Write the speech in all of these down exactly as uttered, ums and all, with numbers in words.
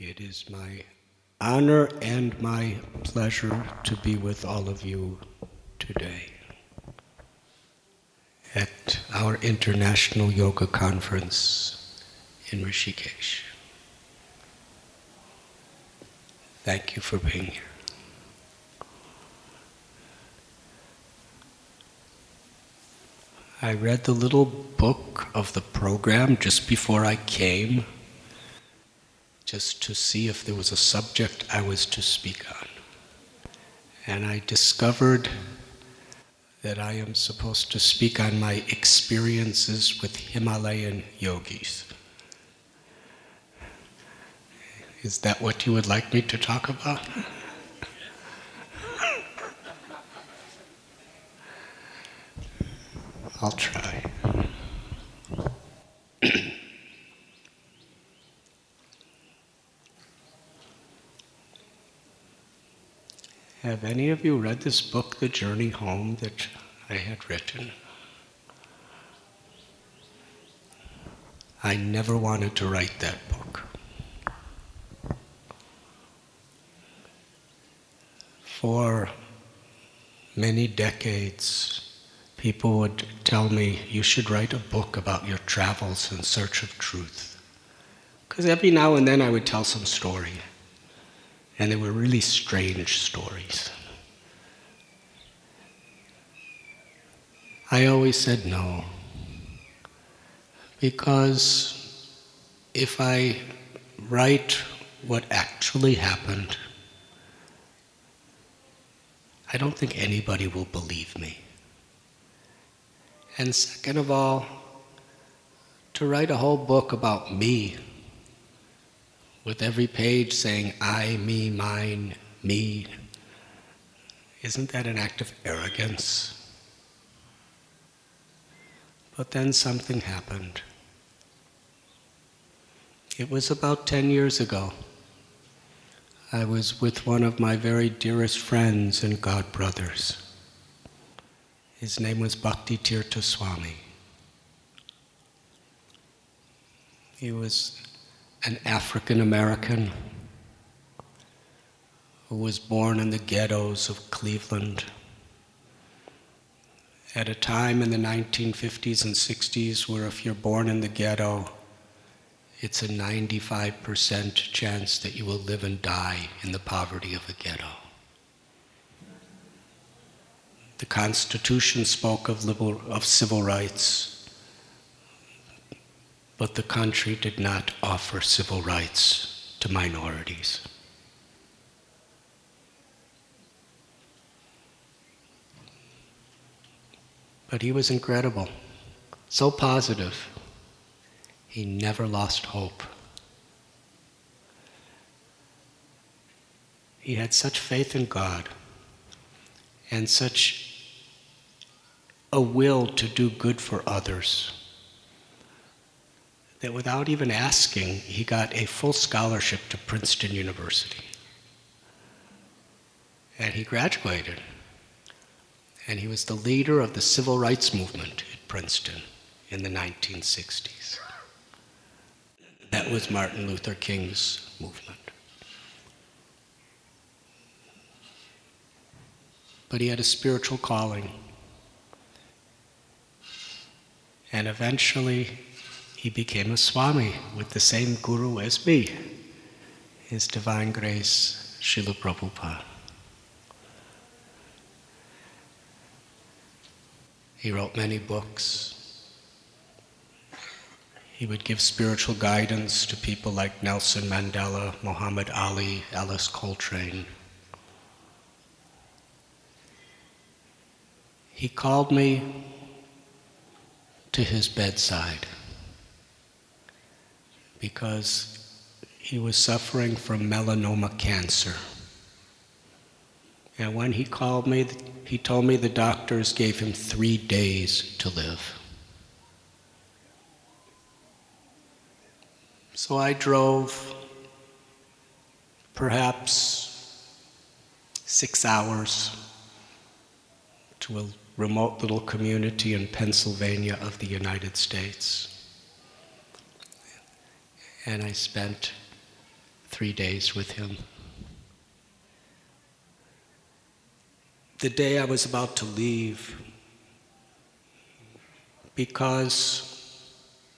It is my honor and my pleasure to be with all of you today at our International Yoga Conference in Rishikesh. Thank you for being here. I read the little book of the program just before I came, just to see if there was a subject I was to speak on. And I discovered that I am supposed to speak on my experiences with Himalayan yogis. Is that what you would like me to talk about? I'll try. Have any of you read this book, The Journey Home, that I had written? I never wanted to write that book. For many decades, people would tell me, you should write a book about your travels in search of truth. Because every now and then I would tell some story. And they were really strange stories. I always said no. Because if I write what actually happened, I don't think anybody will believe me. And second of all, to write a whole book about me, with every page saying I, me, mine, me, isn't that an act of arrogance? But then something happened. It was about ten years ago. I was with one of my very dearest friends and God brothers. His name was Bhakti Tirtha Swami. He was an African American who was born in the ghettos of Cleveland at a time in the nineteen fifties and sixties where if you're born in the ghetto, it's a ninety-five percent chance that you will live and die in the poverty of a ghetto. The Constitution spoke of liberal, of civil rights, but the country did not offer civil rights to minorities. But he was incredible, so positive. He never lost hope. He had such faith in God and such a will to do good for others that without even asking, he got a full scholarship to Princeton University. And he graduated. And he was the leader of the civil rights movement at Princeton in the nineteen sixties. That was Martin Luther King's movement. But he had a spiritual calling. And eventually, he became a Swami with the same guru as me, His Divine Grace, Srila Prabhupada. He wrote many books. He would give spiritual guidance to people like Nelson Mandela, Muhammad Ali, Alice Coltrane. He called me to his bedside because he was suffering from melanoma cancer. And when he called me, he told me the doctors gave him three days to live. So I drove perhaps six hours to a remote little community in Pennsylvania of the United States. And I spent three days with him. The day I was about to leave, because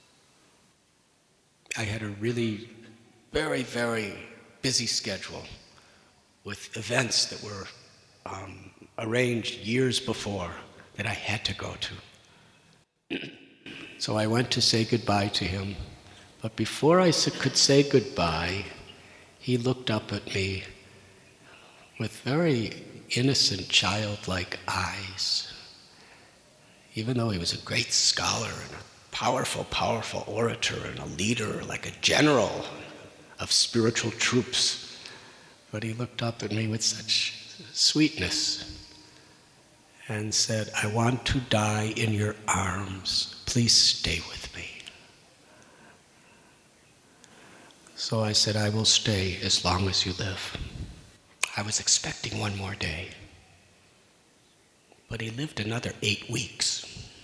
I had a really very, very busy schedule with events that were um, arranged years before that I had to go to. So I went to say goodbye to him, but before I could say goodbye, he looked up at me with very innocent, childlike eyes. Even though he was a great scholar and a powerful, powerful orator and a leader, like a general of spiritual troops, but he looked up at me with such sweetness and said, "I want to die in your arms. Please stay with me." So I said, "I will stay as long as you live." I was expecting one more day, but he lived another eight weeks.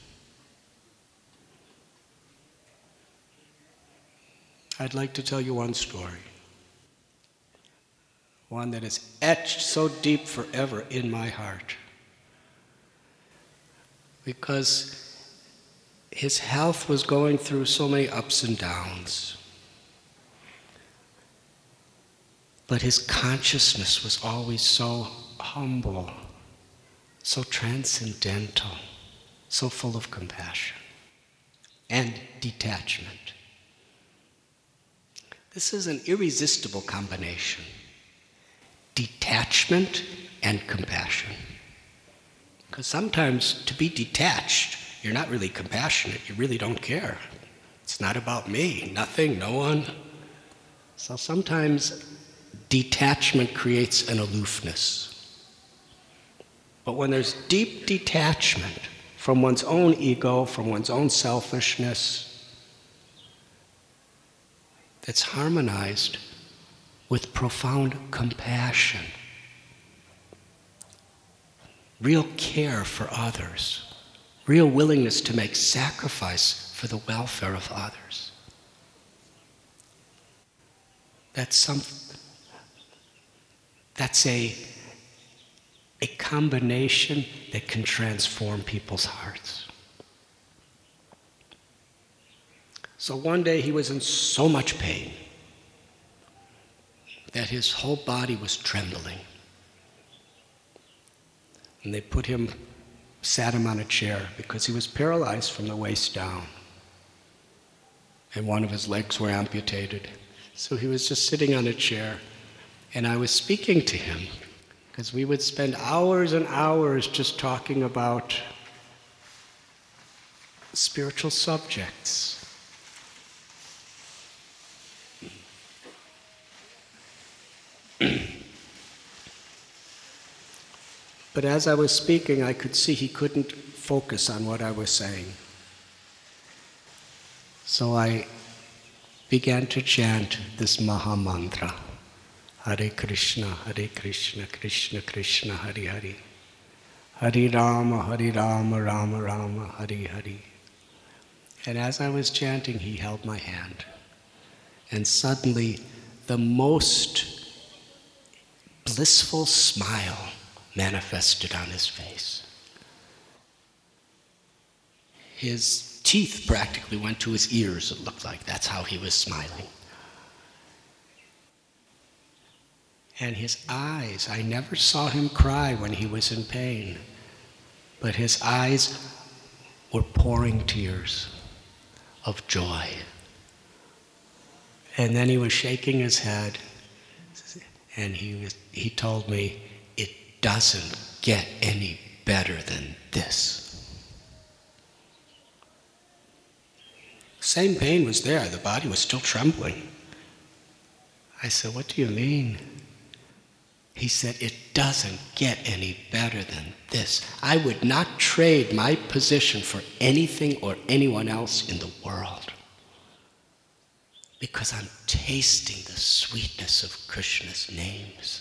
I'd like to tell you one story, one that is etched so deep forever in my heart, because his health was going through so many ups and downs. But his consciousness was always so humble, so transcendental, so full of compassion and detachment. This is an irresistible combination: detachment and compassion. Because sometimes to be detached, you're not really compassionate, you really don't care. It's not about me, nothing, no one. So sometimes detachment creates an aloofness. But when there's deep detachment from one's own ego, from one's own selfishness, that's harmonized with profound compassion, real care for others, real willingness to make sacrifice for the welfare of others. That's some, that's a, a combination that can transform people's hearts. So one day he was in so much pain that his whole body was trembling. And they put him, sat him on a chair because he was paralyzed from the waist down. And one of his legs were amputated. So he was just sitting on a chair. And I was speaking to him because we would spend hours and hours just talking about spiritual subjects. But as I was speaking, I could see he couldn't focus on what I was saying. So I began to chant this Maha Mantra. Hare Krishna, Hare Krishna, Krishna Krishna, Hare Hare. Hare Rama, Hare Rama, Rama Rama, Hare Hare. And as I was chanting, he held my hand. And suddenly, the most blissful smile manifested on his face. His teeth practically went to his ears, it looked like. That's how he was smiling. And his eyes, I never saw him cry when he was in pain, but his eyes were pouring tears of joy. And then he was shaking his head, and he was, he told me, "It doesn't get any better than this." Same pain was there, the body was still trembling. I said, "What do you mean?" He said, "It doesn't get any better than this. I would not trade my position for anything or anyone else in the world, because I'm tasting the sweetness of Krishna's names."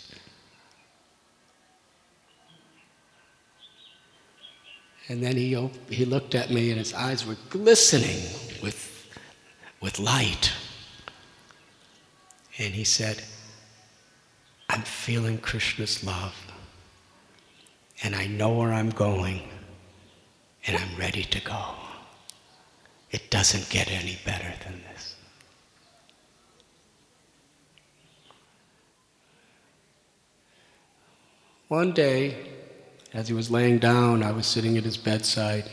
And then he, op- he looked at me and his eyes were glistening with, with light. And he said, I'm feeling Krishna's love, and I know where I'm going, and I'm ready to go. It doesn't get any better than this. One day, as he was laying down, I was sitting at his bedside.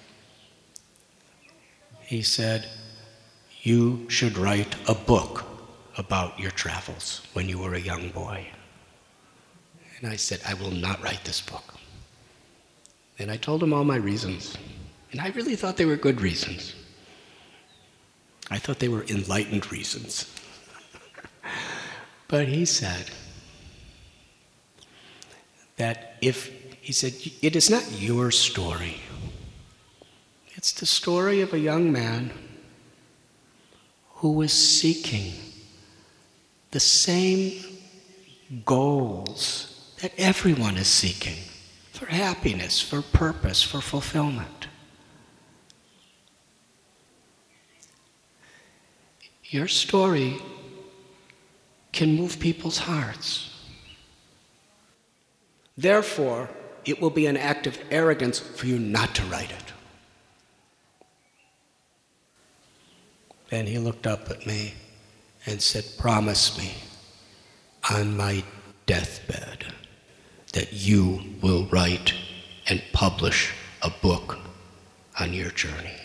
He said, "You should write a book about your travels when you were a young boy." And I said, "I will not write this book." And I told him all my reasons. And I really thought they were good reasons. I thought they were enlightened reasons. But he said that if, he said, it is not your story. It's the story of a young man who was seeking the same goals that everyone is seeking, for happiness, for purpose, for fulfillment. Your story can move people's hearts. Therefore, it will be an act of arrogance for you not to write it. Then he looked up at me and said, "Promise me on my deathbed that you will write and publish a book on your journey."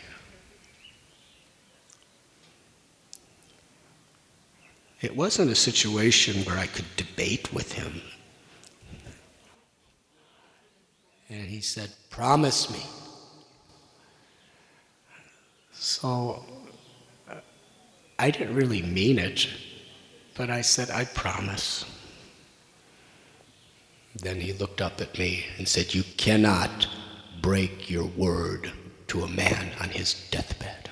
It wasn't a situation where I could debate with him. And he said, "Promise me." So I didn't really mean it, but I said, "I promise." Then he looked up at me and said, "You cannot break your word to a man on his deathbed."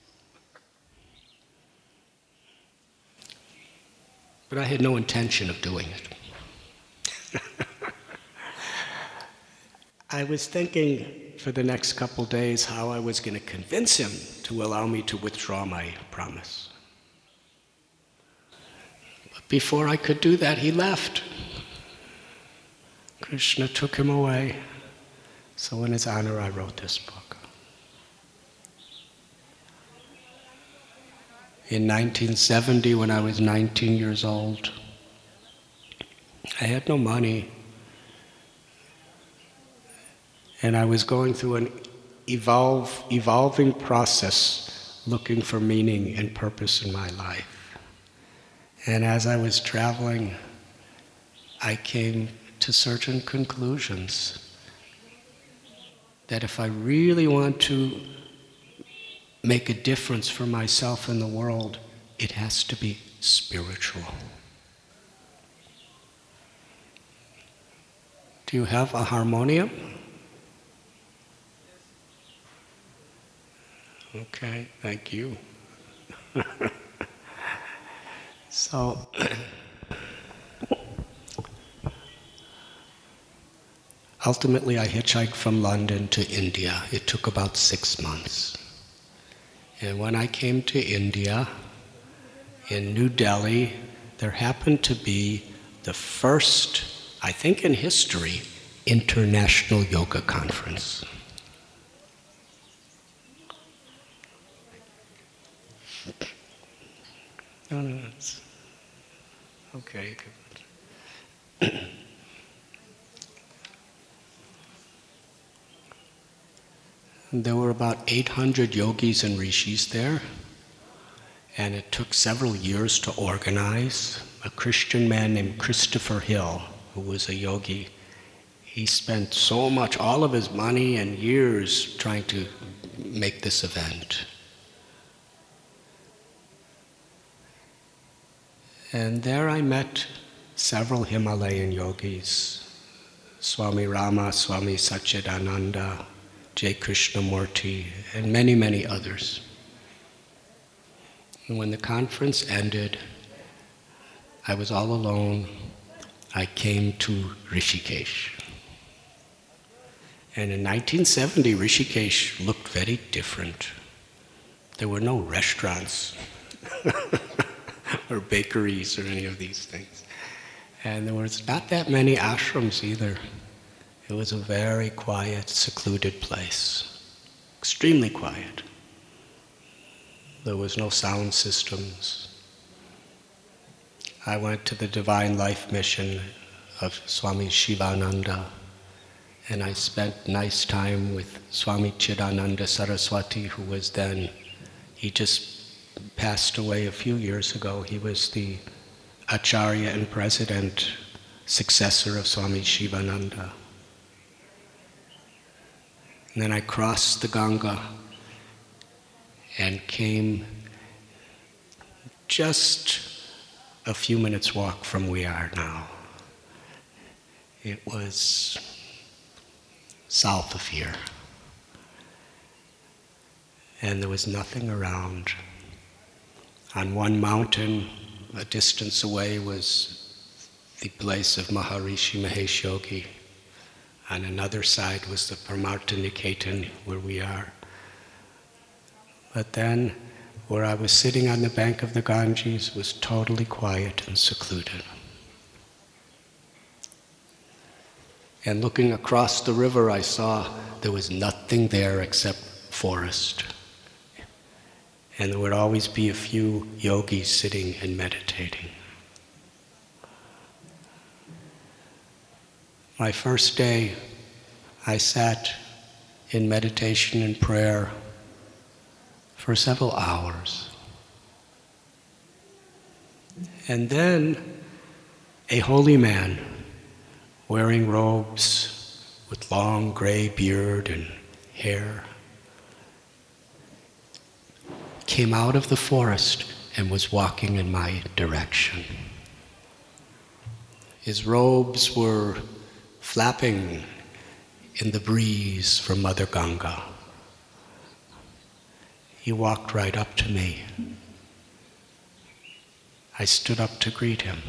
But I had no intention of doing it. I was thinking for the next couple days how I was going to convince him to allow me to withdraw my promise. But before I could do that, he left. Krishna took him away. So in his honor, I wrote this book. In nineteen seventy, when I was nineteen years old, I had no money. And I was going through an evolve, evolving process, looking for meaning and purpose in my life. And as I was traveling, I came to certain conclusions that if I really want to make a difference for myself in the world, it has to be spiritual. Do you have a harmonium? Okay, thank you. So, ultimately I hitchhiked from London to India. It took about six months. And when I came to India, in New Delhi, there happened to be the first, I think in history, International Yoga Conference. No, no, it's okay. There were about eight hundred yogis and rishis there, and it took several years to organize. A Christian man named Christopher Hill, who was a yogi, he spent so much, all of his money and years trying to make this event. And there I met several Himalayan yogis, Swami Rama, Swami Satchidananda, J. Krishnamurti, and many, many others. And when the conference ended, I was all alone. I came to Rishikesh. And in nineteen seventy, Rishikesh looked very different. There were no restaurants or bakeries or any of these things. And there was not that many ashrams either. It was a very quiet, secluded place. Extremely quiet. There was no sound systems. I went to the Divine Life Mission of Swami Shivananda, and I spent nice time with Swami Chidananda Saraswati, who was then, he just passed away a few years ago. He was the Acharya and President, successor of Swami Shivananda. And then I crossed the Ganga and came just a few minutes walk from where we are now. It was south of here. And there was nothing around. On one mountain, a distance away, was the place of Maharishi Mahesh Yogi. On another side was the Paramartha Niketan, where we are. But then, where I was sitting on the bank of the Ganges was totally quiet and secluded. And looking across the river, I saw there was nothing there except forest. And there would always be a few yogis sitting and meditating. My first day, I sat in meditation and prayer for several hours. And then a holy man wearing robes with long gray beard and hair came out of the forest and was walking in my direction. His robes were flapping in the breeze from Mother Ganga. He walked right up to me. I stood up to greet him.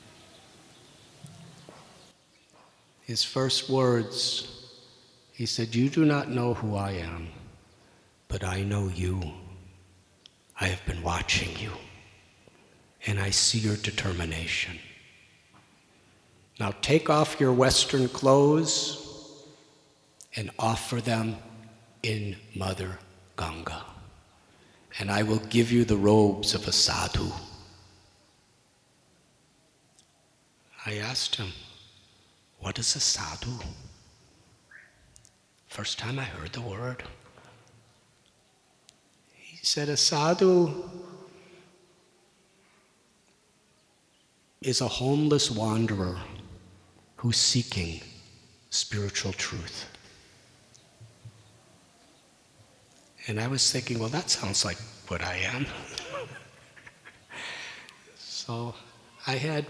His first words, he said, "You do not know who I am, but I know you. I have been watching you, and I see your determination. Now take off your Western clothes and offer them in Mother Ganga, and I will give you the robes of a sadhu." I asked him, "What is a sadhu?" First time I heard the word. He said, "A sadhu is a homeless wanderer who's seeking spiritual truth." And I was thinking, well, that sounds like what I am. So I had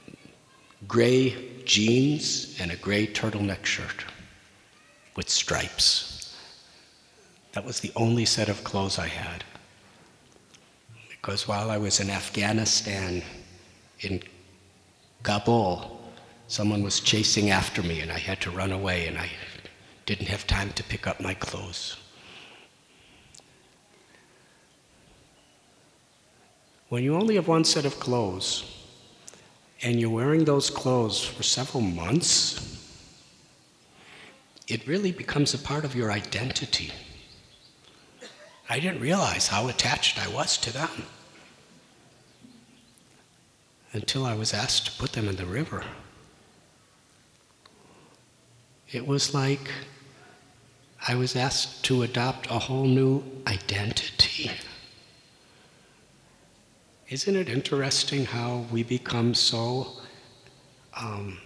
gray jeans and a gray turtleneck shirt with stripes. That was the only set of clothes I had. Because while I was in Afghanistan, in Kabul, someone was chasing after me and I had to run away and I didn't have time to pick up my clothes. When you only have one set of clothes and you're wearing those clothes for several months, it really becomes a part of your identity. I didn't realize how attached I was to them until I was asked to put them in the river. It was like I was asked to adopt a whole new identity. Isn't it interesting how we become so um,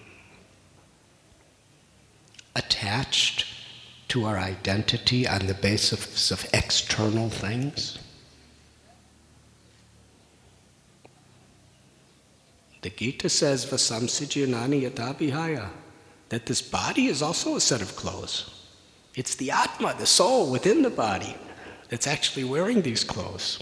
attached to our identity on the basis of external things? The Gita says, "Vasamsijanani yatabihaya," that this body is also a set of clothes. It's the Atma, the soul within the body, that's actually wearing these clothes.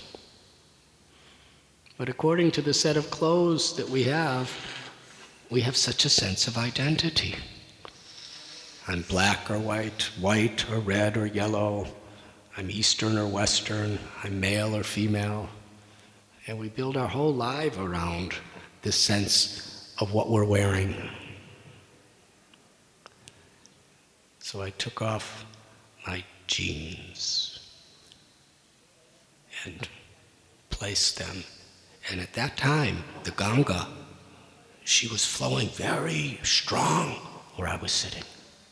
But according to the set of clothes that we have, we have such a sense of identity. I'm black or white, white or red or yellow, I'm Eastern or Western, I'm male or female. And we build our whole life around this sense of what we're wearing. So I took off my jeans and placed them. And at that time, the Ganga, she was flowing very strong where I was sitting.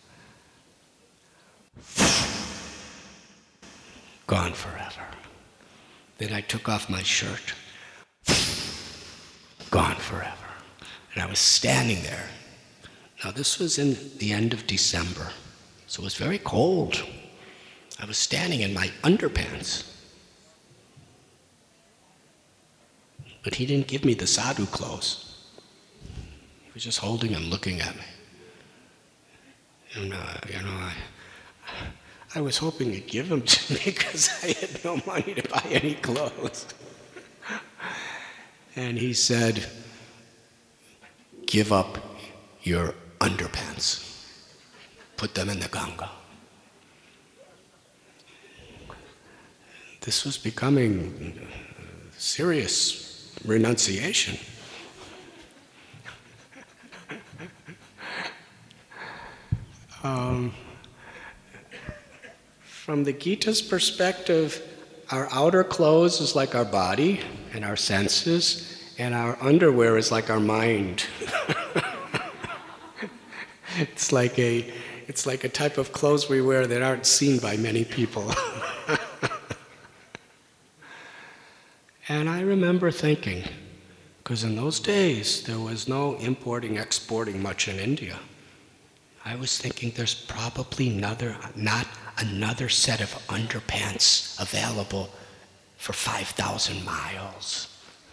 Gone forever. Then I took off my shirt. Gone forever. And I was standing there. Now this was in the end of December, so it was very cold. I was standing in my underpants. But he didn't give me the sadhu clothes. He was just holding and looking at me. And, uh, you know, I, I was hoping he'd give them to me because I had no money to buy any clothes. And he said, give up your underpants. Put them in the Ganga. This was becoming serious renunciation. um, from the Gita's perspective, our outer clothes is like our body and our senses, and our underwear is like our mind. It's like a, it's like a type of clothes we wear that aren't seen by many people. And I remember thinking, because in those days there was no importing, exporting much in India. I was thinking there's probably another, not another set of underpants available for five thousand miles.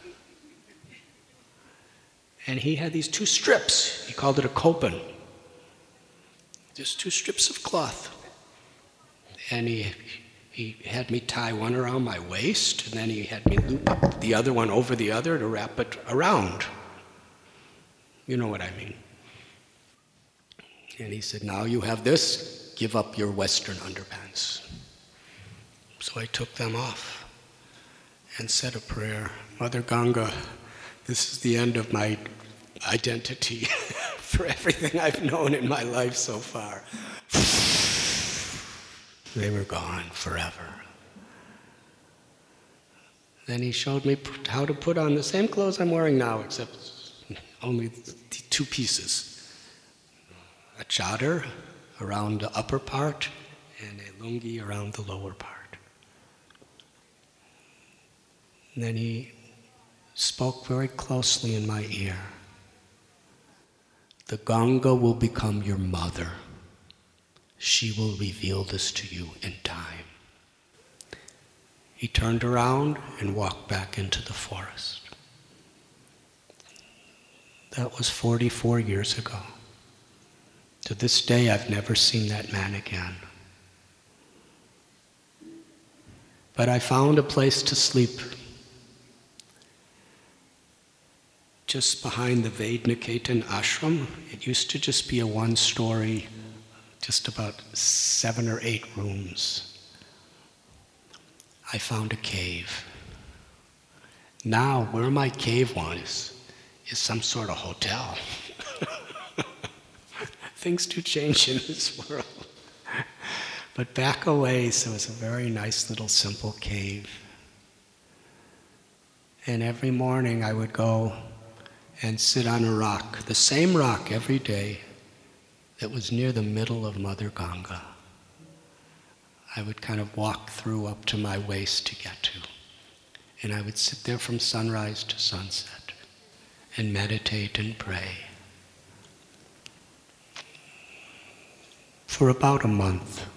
And he had these two strips. He called it a kopan. Just two strips of cloth. And he, he had me tie one around my waist, and then he had me loop up the other one over the other to wrap it around. You know what I mean. And he said, now you have this, give up your Western underpants. So I took them off and said a prayer. Mother Ganga, this is the end of my identity for everything I've known in my life so far. They were gone forever. Then he showed me how to put on the same clothes I'm wearing now, except only two pieces. A chadar around the upper part and a lungi around the lower part. And then he spoke very closely in my ear. The Ganga will become your mother. She will reveal this to you in time. He turned around and walked back into the forest. That was forty-four years ago. To this day, I've never seen that man again. But I found a place to sleep just behind the Vedniketan ashram. It used to just be a one-story, just about seven or eight rooms. I found a cave. Now, where my cave was, is some sort of hotel. Things do change in this world. But back a ways, there was a very nice little simple cave. And every morning I would go and sit on a rock, the same rock every day that was near the middle of Mother Ganga. I would kind of walk through up to my waist to get to. And I would sit there from sunrise to sunset and meditate and pray. For about a month.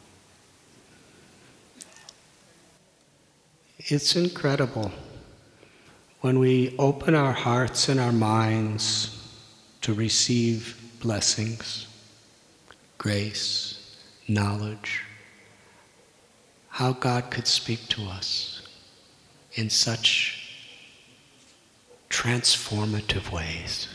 It's incredible when we open our hearts and our minds to receive blessings, grace, knowledge, how God could speak to us in such transformative ways.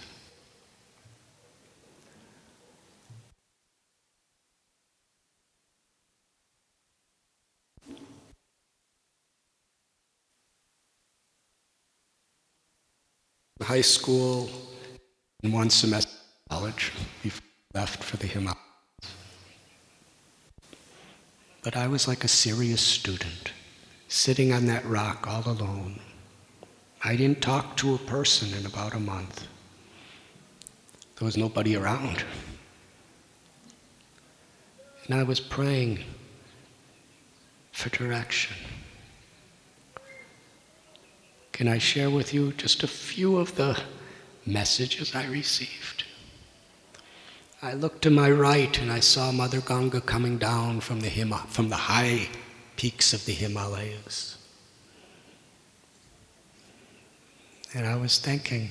High school, in one semester of college before I left for the Himalayas. But I was like a serious student, sitting on that rock all alone. I didn't talk to a person in about a month. There was nobody around. And I was praying for direction. Can I share with you just a few of the messages I received? I looked to my right and I saw Mother Ganga coming down from the Hima, from the high peaks of the Himalayas. And I was thinking,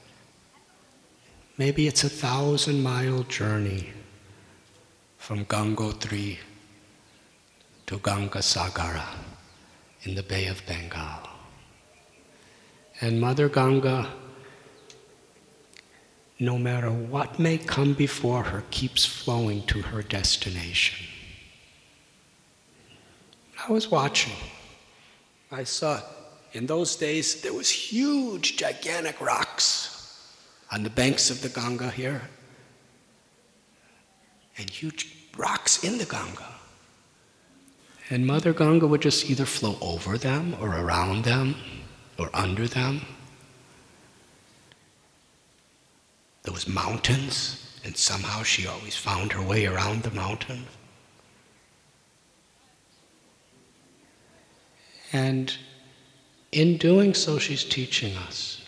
maybe it's a thousand mile journey from Gangotri to Gangasagara in the Bay of Bengal. And Mother Ganga, no matter what may come before her, keeps flowing to her destination. I was watching. I saw, in those days, there was huge, gigantic rocks on the banks of the Ganga here, and huge rocks in the Ganga. And Mother Ganga would just either flow over them, or around them, or under them. There was mountains, and somehow she always found her way around the mountain. And in doing so, she's teaching us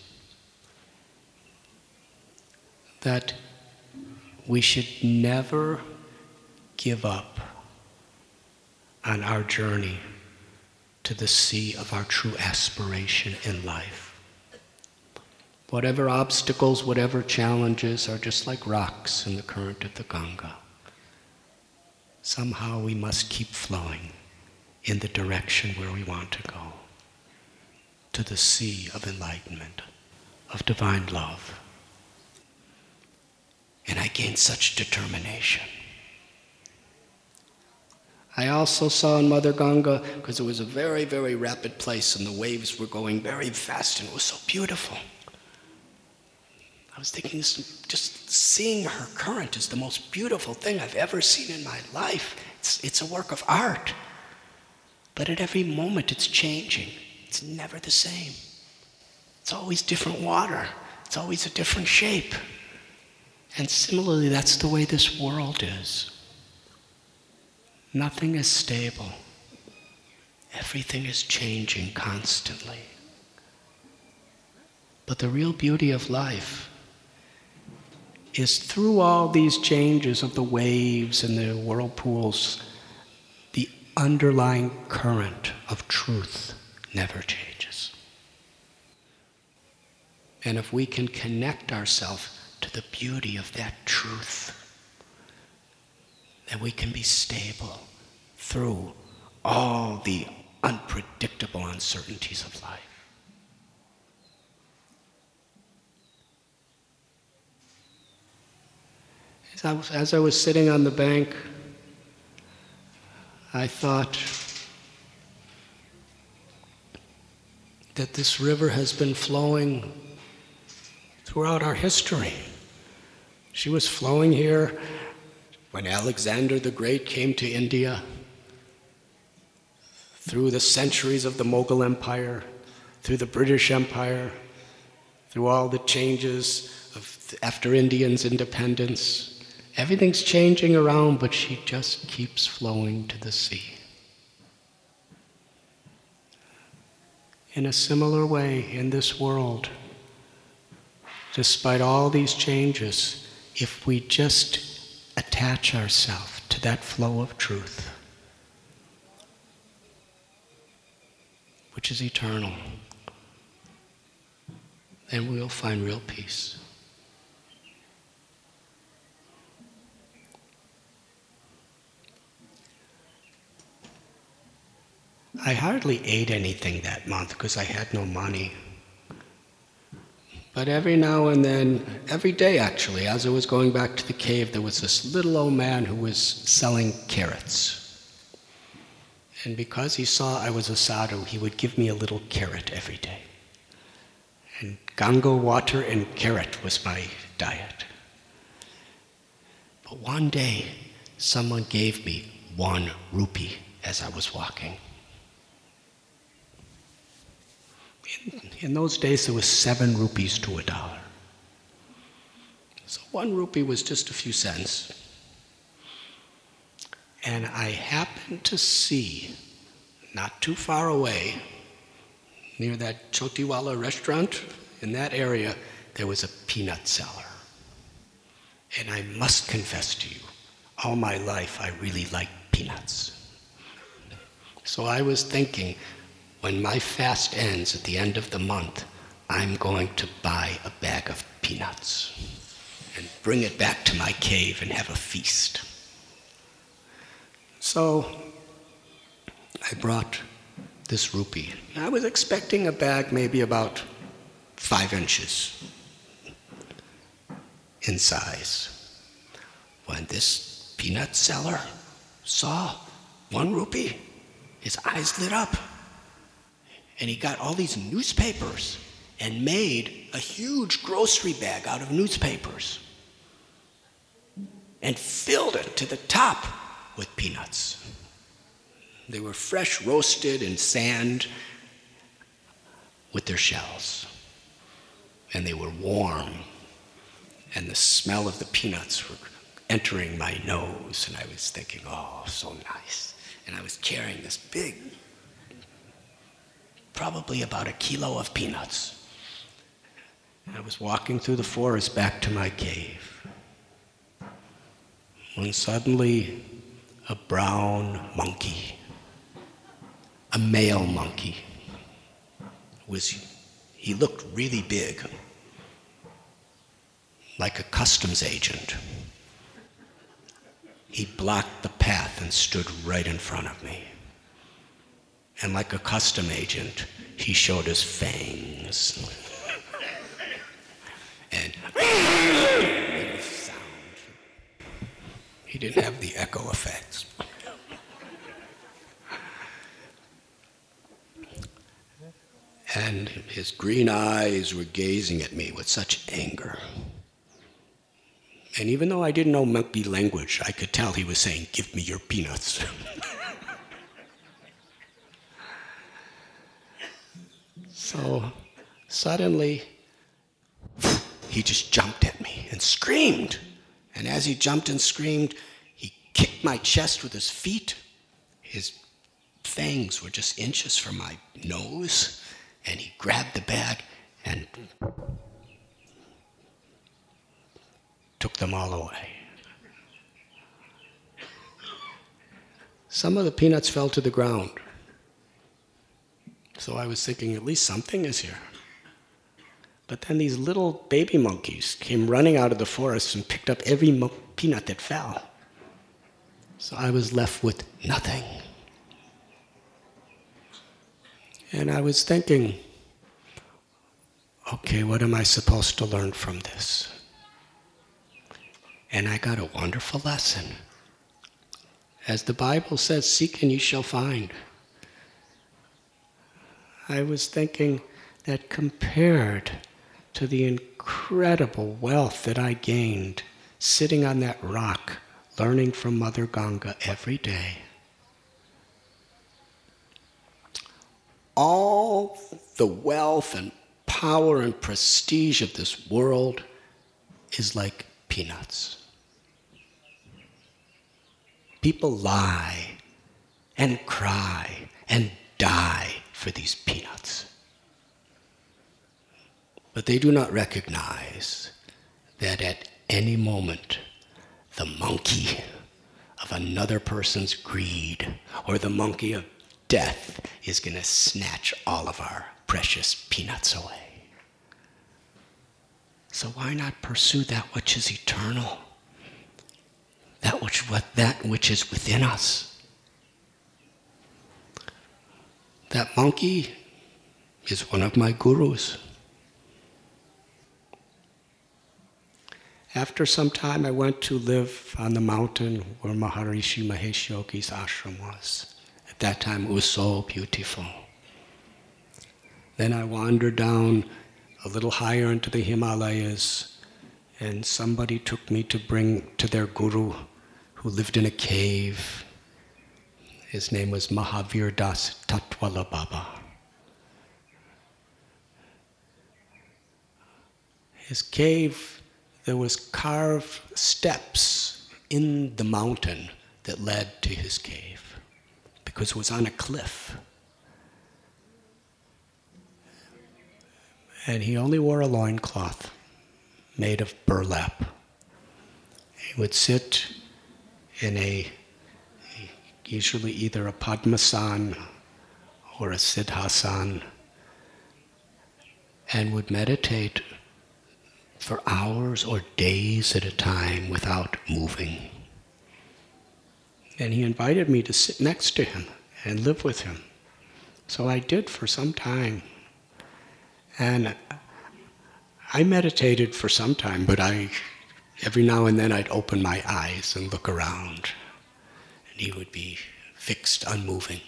that we should never give up on our journey to the sea of our true aspiration in life. Whatever obstacles, whatever challenges are just like rocks in the current of the Ganga. Somehow we must keep flowing in the direction where we want to go, to the sea of enlightenment, of divine love. And I gained such determination. I also saw in Mother Ganga, because it was a very, very rapid place and the waves were going very fast and it was so beautiful. I was thinking, just seeing her current is the most beautiful thing I've ever seen in my life. It's, it's a work of art. But at every moment it's changing. It's never the same. It's always different water. It's always a different shape. And similarly, that's the way this world is. Nothing is stable. Everything is changing constantly. But the real beauty of life is through all these changes of the waves and the whirlpools, the underlying current of truth never changes. And if we can connect ourselves to the beauty of that truth, then we can be stable through all the unpredictable uncertainties of life. As I was, as I was sitting on the bank, I thought that this river has been flowing throughout our history. She was flowing here when Alexander the Great came to India, through the centuries of the Mughal Empire, through the British Empire, through all the changes of after Indians' independence. Everything's changing around, but she just keeps flowing to the sea. In a similar way, in this world, despite all these changes, if we just attach ourselves to that flow of truth, which is eternal, then we'll find real peace. I hardly ate anything that month because I had no money. But every now and then, every day actually, as I was going back to the cave, there was this little old man who was selling carrots. And because he saw I was a sadhu, he would give me a little carrot every day. And Ganga water and carrot was my diet. But one day, someone gave me one rupee as I was walking. In, in those days, there was seven rupees to a dollar. So one rupee was just a few cents. And I happened to see, not too far away, near that Chotiwala restaurant, in that area, there was a peanut seller. And I must confess to you, all my life I really liked peanuts. So I was thinking, when my fast ends at the end of the month, I'm going to buy a bag of peanuts and bring it back to my cave and have a feast. So I brought this rupee. I was expecting a bag maybe about five inches in size. When this peanut seller saw one rupee, his eyes lit up. And he got all these newspapers and made a huge grocery bag out of newspapers and filled it to the top with peanuts. They were fresh roasted in sand with their shells. And they were warm. And the smell of the peanuts were entering my nose. And I was thinking, oh, so nice. And I was carrying this big, probably about a kilo of peanuts. And I was walking through the forest back to my cave. When suddenly a brown monkey, a male monkey, was, he looked really big, like a customs agent. He blocked the path and stood right in front of me. And like a custom agent, he showed his fangs. And sound. He didn't have the echo effects. And his green eyes were gazing at me with such anger. And even though I didn't know monkey language, I could tell he was saying, "Give me your peanuts." So suddenly, he just jumped at me and screamed. And as he jumped and screamed, he kicked my chest with his feet. His fangs were just inches from my nose. And he grabbed the bag and took them all away. Some of the peanuts fell to the ground. So I was thinking, at least something is here. But then these little baby monkeys came running out of the forest and picked up every mo- peanut that fell. So I was left with nothing. And I was thinking, okay, what am I supposed to learn from this? And I got a wonderful lesson. As the Bible says, seek and you shall find. I was thinking that compared to the incredible wealth that I gained sitting on that rock, learning from Mother Ganga every day, all the wealth and power and prestige of this world is like peanuts. People lie and cry and die for these peanuts. But they do not recognize that at any moment, the monkey of another person's greed or the monkey of death is going to snatch all of our precious peanuts away. So why not pursue that which is eternal? That which, what, that which is within us. That monkey is one of my gurus. After some time, I went to live on the mountain where Maharishi Mahesh Yogi's ashram was. At that time, it was so beautiful. Then I wandered down a little higher into the Himalayas, and somebody took me to bring to their guru who lived in a cave. His name was Mahavir Das Tatwala Baba. His cave, there was carved steps in the mountain that led to his cave, because it was on a cliff. And he only wore a loincloth made of burlap. He would sit in a, usually either a Padmasana or a Siddhasana, and would meditate for hours or days at a time without moving. And he invited me to sit next to him and live with him. So I did for some time. And I meditated for some time, but I, every now and then I'd open my eyes and look around, and he would be fixed, unmoving.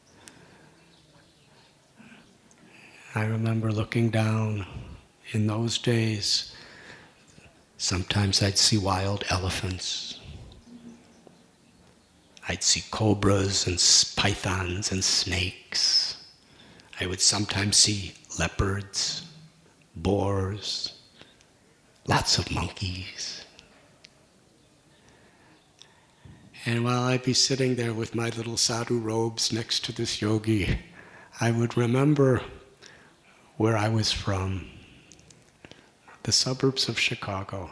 I remember looking down. In those days, sometimes I'd see wild elephants. I'd see cobras and pythons and snakes. I would sometimes see leopards, boars, lots of monkeys. And while I'd be sitting there with my little sadhu robes next to this yogi, I would remember where I was from, the suburbs of Chicago,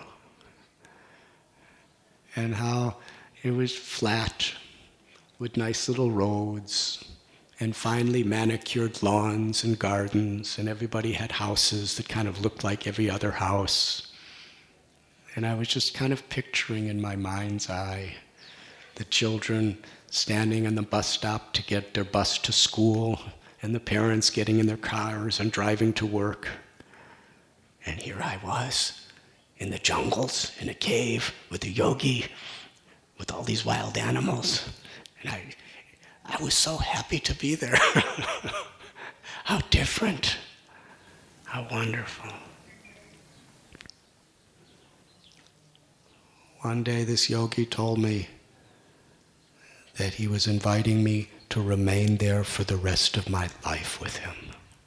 and how it was flat with nice little roads and finely manicured lawns and gardens, and everybody had houses that kind of looked like every other house. And I was just kind of picturing in my mind's eye the children standing on the bus stop to get their bus to school, and the parents getting in their cars and driving to work. And here I was, in the jungles, in a cave, with a yogi, with all these wild animals. And I, I was so happy to be there. How different, how wonderful. One day this yogi told me that he was inviting me to remain there for the rest of my life with him.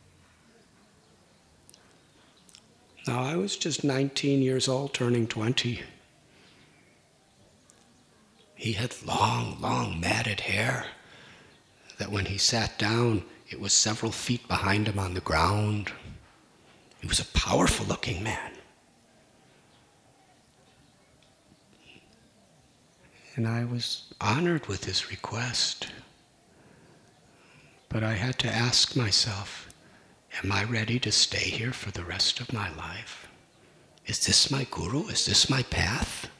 Now, I was just nineteen years old, turning twenty. He had long, long matted hair that when he sat down, it was several feet behind him on the ground. He was a powerful-looking man. And I was honored with his request. But I had to ask myself, am I ready to stay here for the rest of my life? Is this my guru? Is this my path?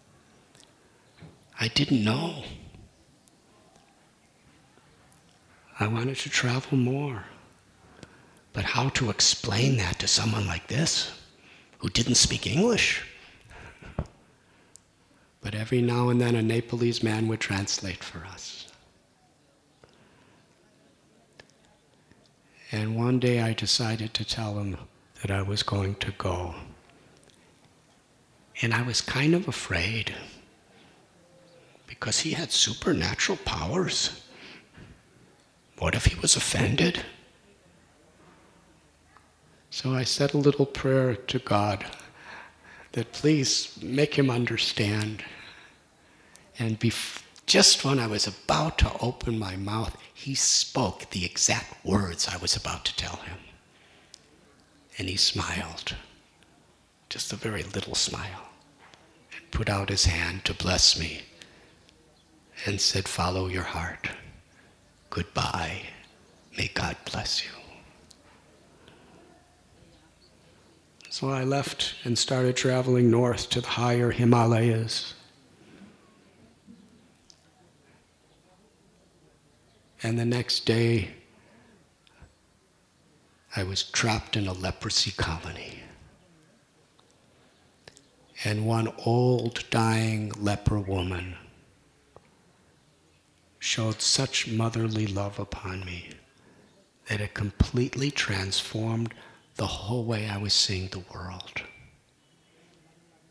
I didn't know. I wanted to travel more. But how to explain that to someone like this, who didn't speak English? But every now and then a Nepalese man would translate for us. And one day I decided to tell him that I was going to go. And I was kind of afraid, because he had supernatural powers. What if he was offended? So I said a little prayer to God that please make him understand. And bef- just when I was about to open my mouth, he spoke the exact words I was about to tell him. And he smiled, just a very little smile, and put out his hand to bless me and said, "Follow your heart. Goodbye. May God bless you." So I left and started traveling north to the higher Himalayas. And the next day, I was trapped in a leprosy colony. And one old, dying leper woman showed such motherly love upon me that it completely transformed the whole way I was seeing the world.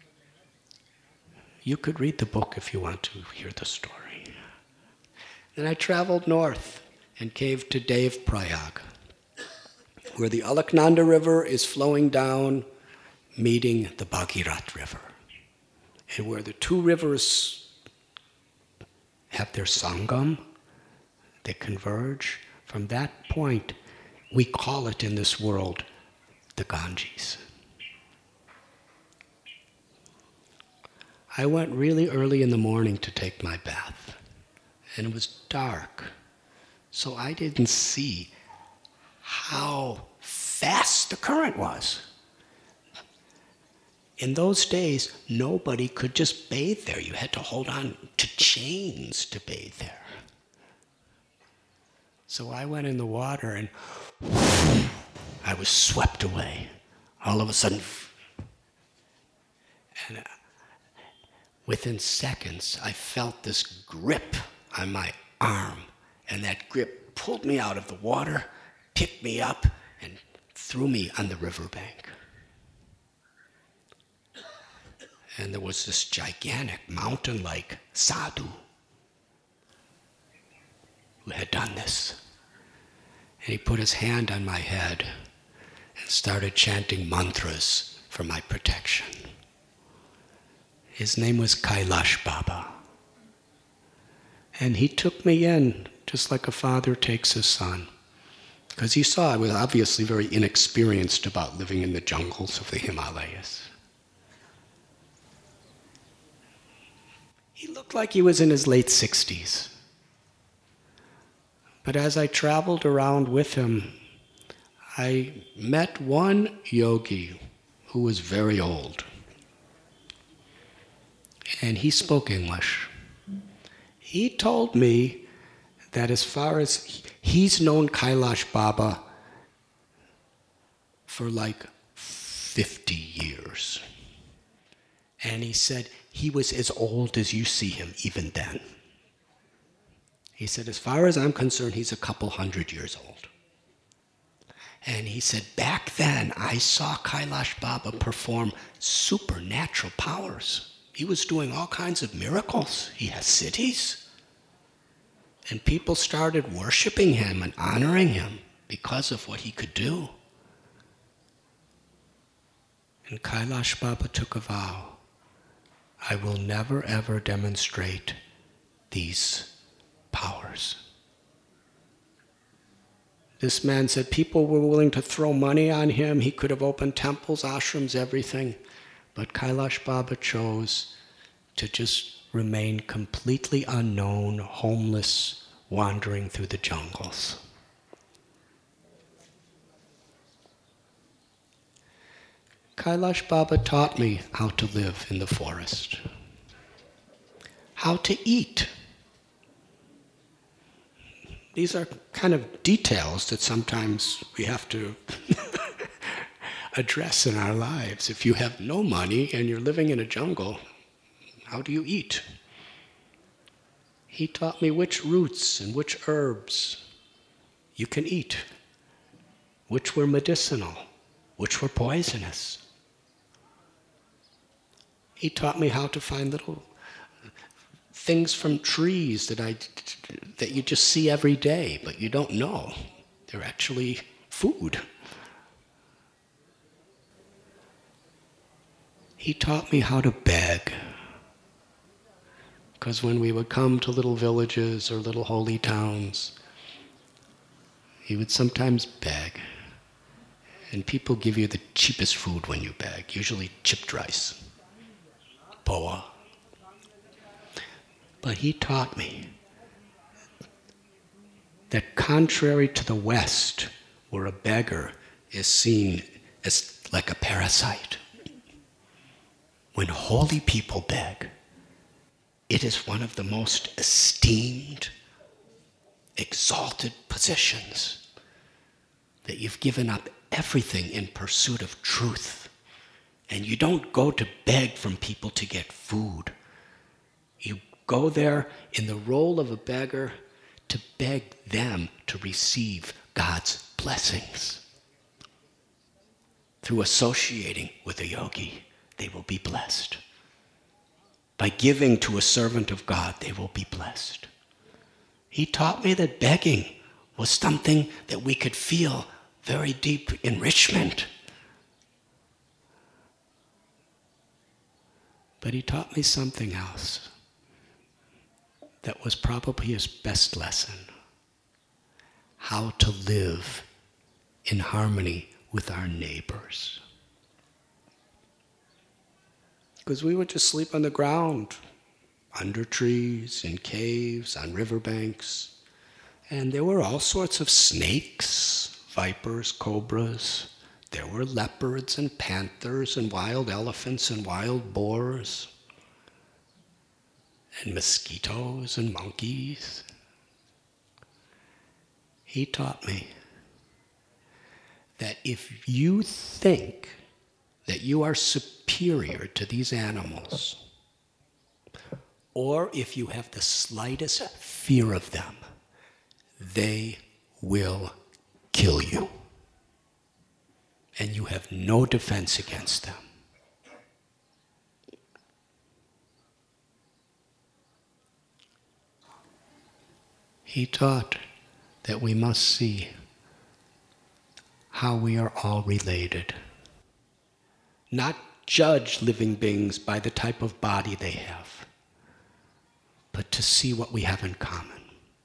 You could read the book if you want to hear the story. Then I traveled north and came to Dev-Prayag, where the Alaknanda River is flowing down, meeting the Bhagirath River, and where the two rivers have their sangam, they converge. From that point, we call it in this world the Ganges. I went really early in the morning to take my bath, and it was dark, so I didn't see how fast the current was. In those days, nobody could just bathe there. You had to hold on to chains to bathe there. So I went in the water and I was swept away. All of a sudden, and within seconds, I felt this grip on my arm, and that grip pulled me out of the water, picked me up, and threw me on the riverbank. And there was this gigantic mountain-like sadhu who had done this. And he put his hand on my head and started chanting mantras for my protection. His name was Kailash Baba. And he took me in just like a father takes his son, because he saw I was obviously very inexperienced about living in the jungles of the Himalayas. He looked like he was in his late sixties. But as I traveled around with him, I met one yogi who was very old. And he spoke English. He told me that as far as he's known Kailash Baba for like fifty years. And he said he was as old as you see him even then. He said, as far as I'm concerned, he's a couple hundred years old. And he said, back then I saw Kailash Baba perform supernatural powers. He was doing all kinds of miracles. He has cities. And people started worshiping him and honoring him because of what he could do. And Kailash Baba took a vow. I will never ever demonstrate these powers. This man said people were willing to throw money on him. He could have opened temples, ashrams, everything. But Kailash Baba chose to just remain completely unknown, homeless, wandering through the jungles. Kailash Baba taught me how to live in the forest, how to eat. These are kind of details that sometimes we have to address in our lives. If you have no money and you're living in a jungle, how do you eat? He taught me which roots and which herbs you can eat, which were medicinal, which were poisonous. He taught me how to find little things from trees that I that you just see every day, but you don't know. They're actually food. He taught me how to beg. Because when we would come to little villages or little holy towns, he would sometimes beg. And people give you the cheapest food when you beg, usually chipped rice, poa. But he taught me that contrary to the West, where a beggar is seen as like a parasite, when holy people beg, it is one of the most esteemed, exalted positions, that you've given up everything in pursuit of truth. And you don't go to beg from people to get food. You go there in the role of a beggar to beg them to receive God's blessings. Through associating with a yogi, they will be blessed. By giving to a servant of God, they will be blessed. He taught me that begging was something that we could feel very deep enrichment. But he taught me something else that was probably his best lesson: how to live in harmony with our neighbors. Because we would just sleep on the ground, under trees, in caves, on riverbanks, and there were all sorts of snakes, vipers, cobras. There were leopards and panthers and wild elephants and wild boars and mosquitoes and monkeys. He taught me that if you think that you are superior to these animals, or if you have the slightest fear of them, they will kill you. And you have no defense against them. He taught that we must see how we are all related. Not judge living beings by the type of body they have, but to see what we have in common.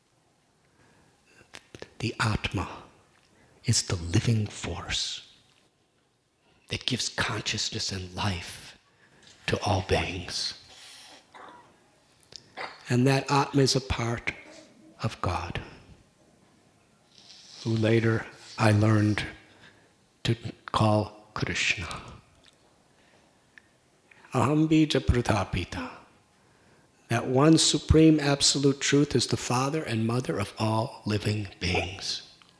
The Atma is the living force that gives consciousness and life to all beings. And that Atma is a part of God, who later I learned to call Krishna. Aham bija pratapita. That one supreme absolute truth is the father and mother of all living beings.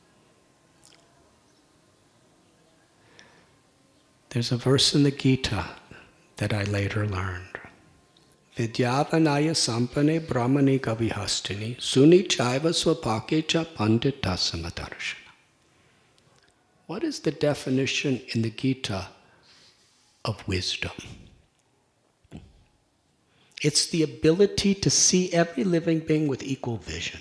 There's a verse in the Gita that I later learned. Vidyavanaya sampane brahmani kavihastini suni chaiva swapake cha pandita samadarshana. What is the definition in the Gita of wisdom? It's the ability to see every living being with equal vision.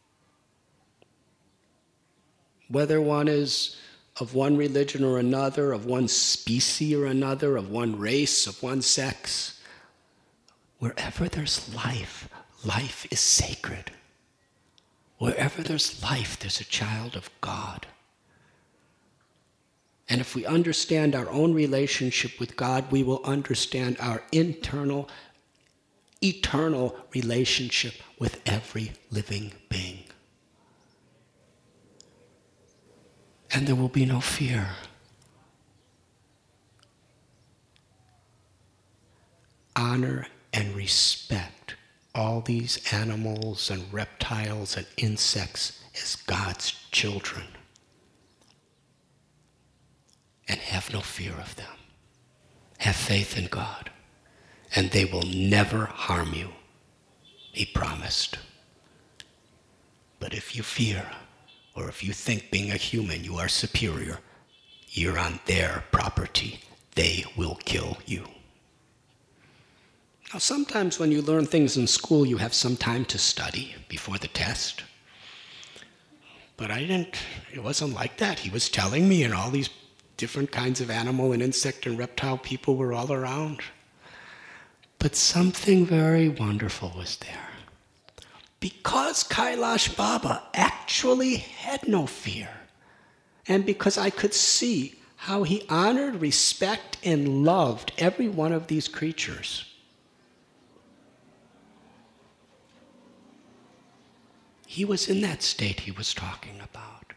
Whether one is of one religion or another, of one species or another, of one race, of one sex, wherever there's life, life is sacred. Wherever there's life, there's a child of God. And if we understand our own relationship with God, we will understand our internal, eternal relationship with every living being. And there will be no fear. Honor and respect all these animals and reptiles and insects as God's children. And have no fear of them. Have faith in God. And they will never harm you, he promised. But if you fear, or if you think being a human you are superior, you're on their property. They will kill you. Now sometimes when you learn things in school, you have some time to study before the test. But I didn't, it wasn't like that. He was telling me, and all these different kinds of animal and insect and reptile people were all around. But something very wonderful was there. Because Kailash Baba actually had no fear, and because I could see how he honored, respect, and loved every one of these creatures, he was in that state he was talking about.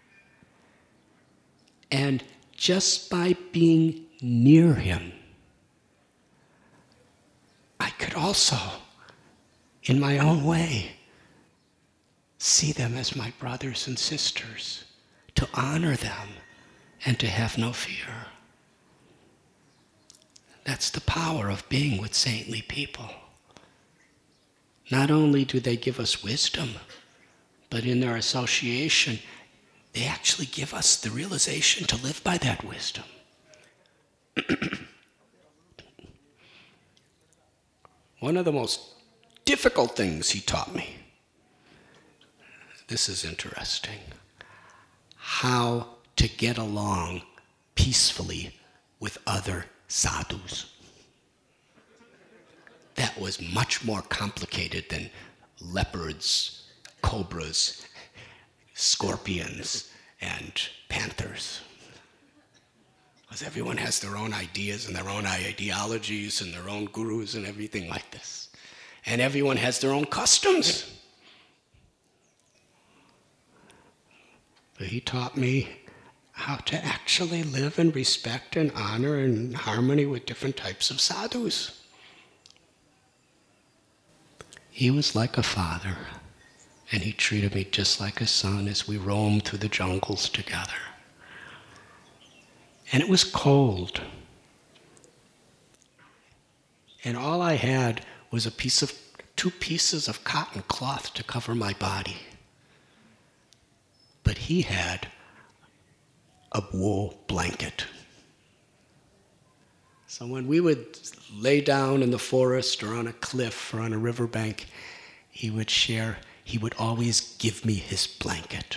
And just by being near him, I could also, in my own way, see them as my brothers and sisters, to honor them and to have no fear. That's the power of being with saintly people. Not only do they give us wisdom, but in their association, they actually give us the realization to live by that wisdom. One of the most difficult things he taught me, this is interesting, how to get along peacefully with other sadhus. That was much more complicated than leopards, cobras, scorpions, and panthers. Because everyone has their own ideas and their own ideologies and their own gurus and everything like this. And everyone has their own customs. But he taught me how to actually live in respect and honor and harmony with different types of sadhus. He was like a father, and he treated me just like a son as we roamed through the jungles together. And it was cold. And all I had was a piece of, two pieces of cotton cloth to cover my body. But he had a wool blanket. So when we would lay down in the forest or on a cliff or on a riverbank, he would share, he would always give me his blanket.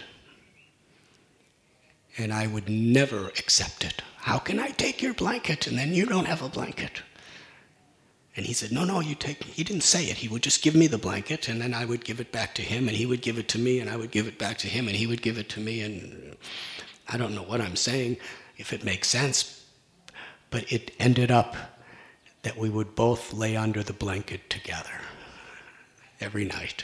And I would never accept it. How can I take your blanket and then you don't have a blanket? And he said, no, no, you take, he didn't say it. He would just give me the blanket and then I would give it back to him and he would give it to me and I would give it back to him and he would give it to me. And I don't know what I'm saying, if it makes sense, but it ended up that we would both lay under the blanket together every night.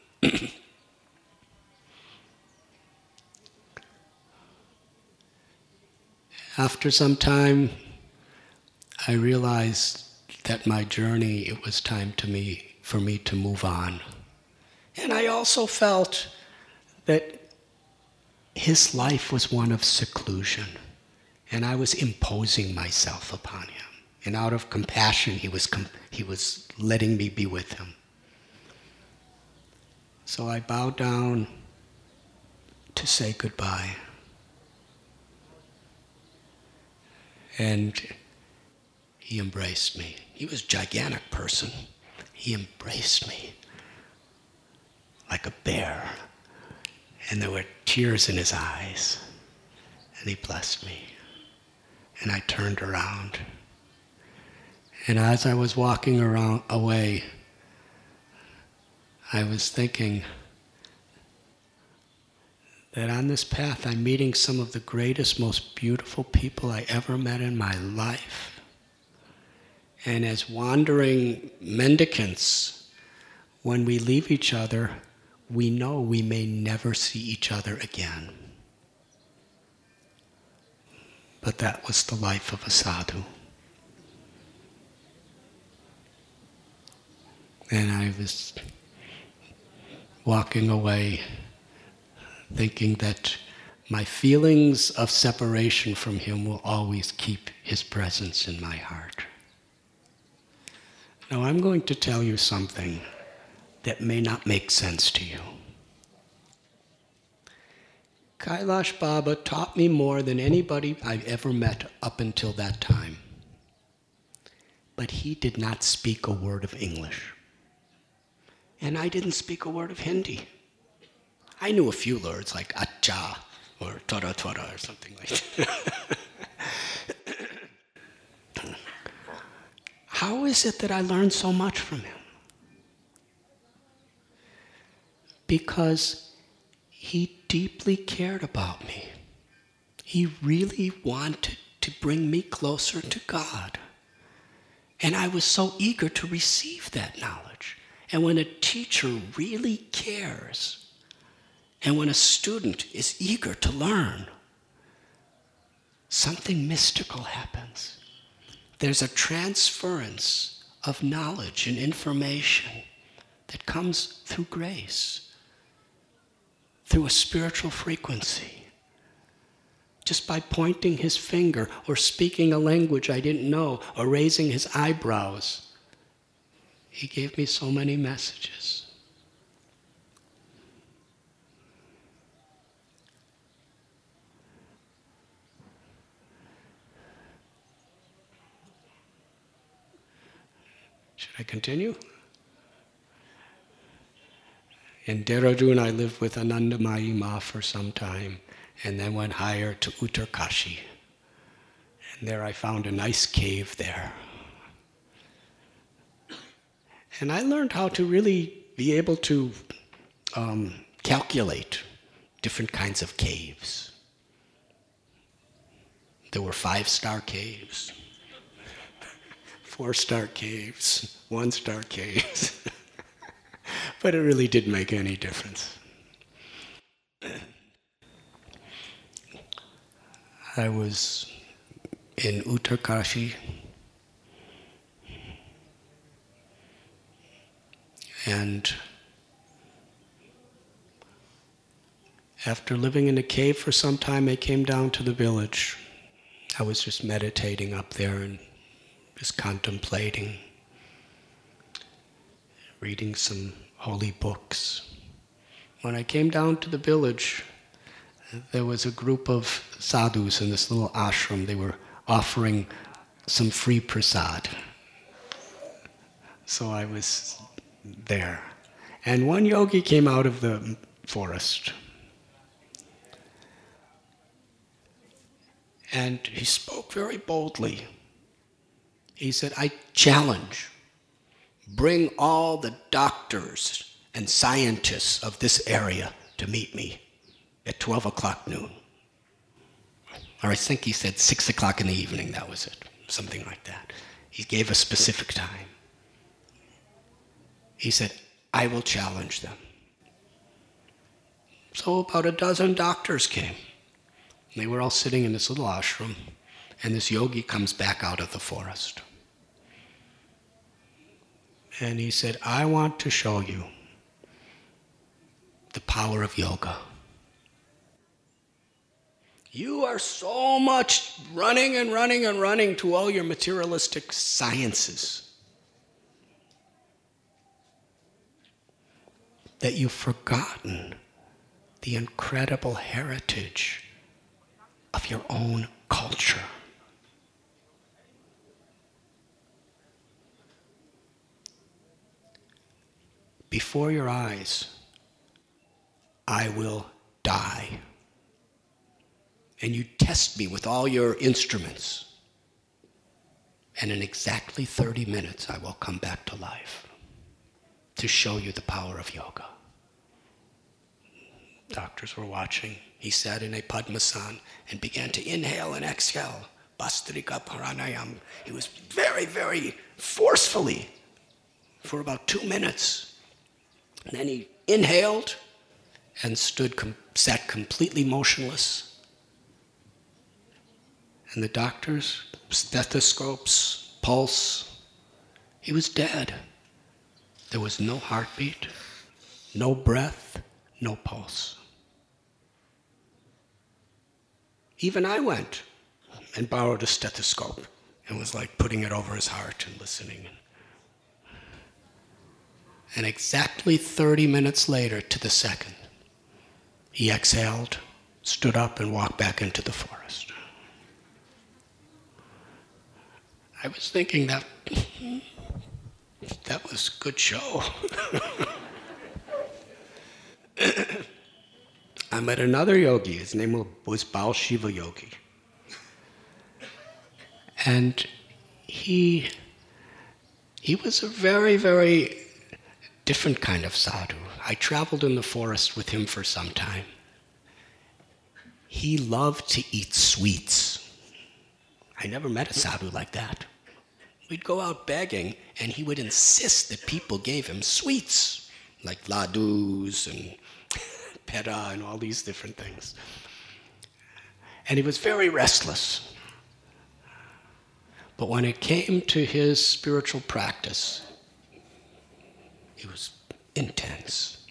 After some time, I realized that my journey, it was time to me, for me to move on. And I also felt that his life was one of seclusion, and I was imposing myself upon him. And out of compassion, he was, com- he was letting me be with him. So I bowed down to say goodbye. And he embraced me. He was a gigantic person. He embraced me like a bear. And there were tears in his eyes. And he blessed me. And I turned around. And as I was walking around away, I was thinking that on this path I'm meeting some of the greatest, most beautiful people I ever met in my life. And as wandering mendicants, when we leave each other, we know we may never see each other again. But that was the life of a sadhu. And I was walking away thinking that my feelings of separation from him will always keep his presence in my heart. Now I'm going to tell you something that may not make sense to you. Kailash Baba taught me more than anybody I've ever met up until that time. But he did not speak a word of English. And I didn't speak a word of Hindi. I knew a few words like acha or tora tora or something like that. How is it that I learned so much from him? Because he deeply cared about me. He really wanted to bring me closer to God. And I was so eager to receive that knowledge. And when a teacher really cares, and when a student is eager to learn, something mystical happens. There's a transference of knowledge and information that comes through grace, through a spiritual frequency. Just by pointing his finger or speaking a language I didn't know or raising his eyebrows, he gave me so many messages. Should I continue? In Dehradun, I lived with Anandamayi Ma for some time, and then went higher to Uttarkashi. And there I found a nice cave there. And I learned how to really be able to um, calculate different kinds of caves. There were five-star caves, four-star caves, one-star caves. But it really didn't make any difference. I was in Uttarkashi, and after living in a cave for some time, I came down to the village. I was just meditating up there and just contemplating, reading some holy books. When I came down to the village, there was a group of sadhus in this little ashram. They were offering some free prasad. So I was there. And one yogi came out of the forest. And he spoke very boldly. He said, I challenge, bring all the doctors and scientists of this area to meet me at twelve o'clock noon. Or I think he said six o'clock in the evening, that was it, something like that. He gave a specific time. He said, I will challenge them. So about a dozen doctors came. They were all sitting in this little ashram, and this yogi comes back out of the forest. And he said, I want to show you the power of yoga. You are so much running and running and running to all your materialistic sciences that you've forgotten the incredible heritage of your own culture. Before your eyes, I will die. And you test me with all your instruments. And in exactly thirty minutes, I will come back to life to show you the power of yoga. Doctors were watching. He sat in a Padmasana and began to inhale and exhale. Bhastrika Pranayam. He was very, very forcefully for about two minutes. And then he inhaled and stood, com- sat completely motionless. And the doctors, stethoscopes, pulse, he was dead. There was no heartbeat, no breath, no pulse. Even I went and borrowed a stethoscope and was like putting it over his heart and listening. And exactly thirty minutes later, to the second, he exhaled, stood up, and walked back into the forest. I was thinking that that was a good show. I met another yogi. His name was Bal Shiva Yogi. And he, he was a very, very different kind of sadhu. I traveled in the forest with him for some time. He loved to eat sweets. I never met a sadhu like that. We'd go out begging, and he would insist that people gave him sweets, like ladus and peta and all these different things. And he was very restless. But when it came to his spiritual practice, he was intense.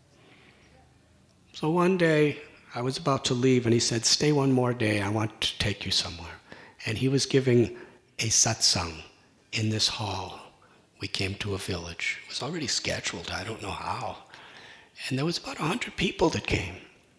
So one day, I was about to leave, and he said, stay one more day, I want to take you somewhere. And he was giving a satsang in this hall. We came to a village. It was already scheduled, I don't know how. And there was about a hundred people that came.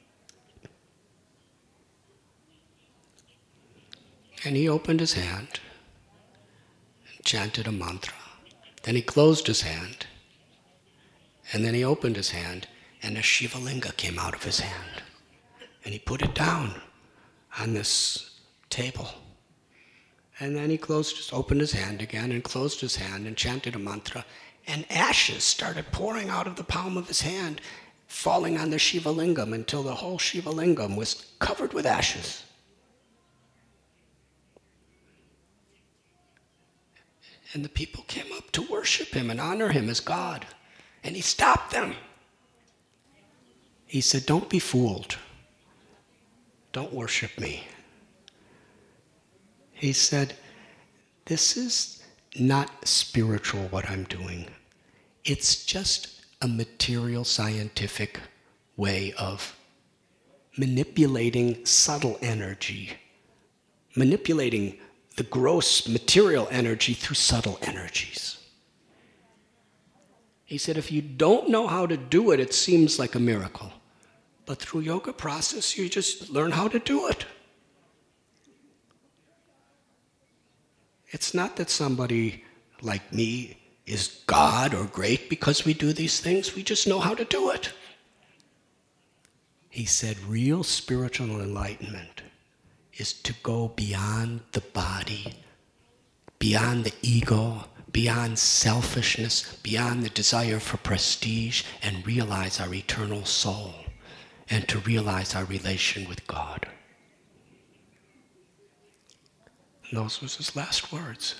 And he opened his hand and chanted a mantra. Then he closed his hand. And then he opened his hand and a Shiva Linga came out of his hand. And he put it down on this table. And then he closed, just opened his hand again and closed his hand and chanted a mantra. And ashes started pouring out of the palm of his hand, falling on the Shiva Lingam until the whole Shiva Lingam was covered with ashes. And the people came up to worship him and honor him as God. And he stopped them. He said, "Don't be fooled. Don't worship me." He said, "This is not spiritual what I'm doing. It's just a material scientific way of manipulating subtle energy, manipulating the gross material energy through subtle energies." He said, if you don't know how to do it, it seems like a miracle. But through yoga process, you just learn how to do it. It's not that somebody like me is God or great because we do these things. We just know how to do it. He said, real spiritual enlightenment is to go beyond the body, beyond the ego, beyond selfishness, beyond the desire for prestige, and realize our eternal soul, and to realize our relation with God. And those was his last words.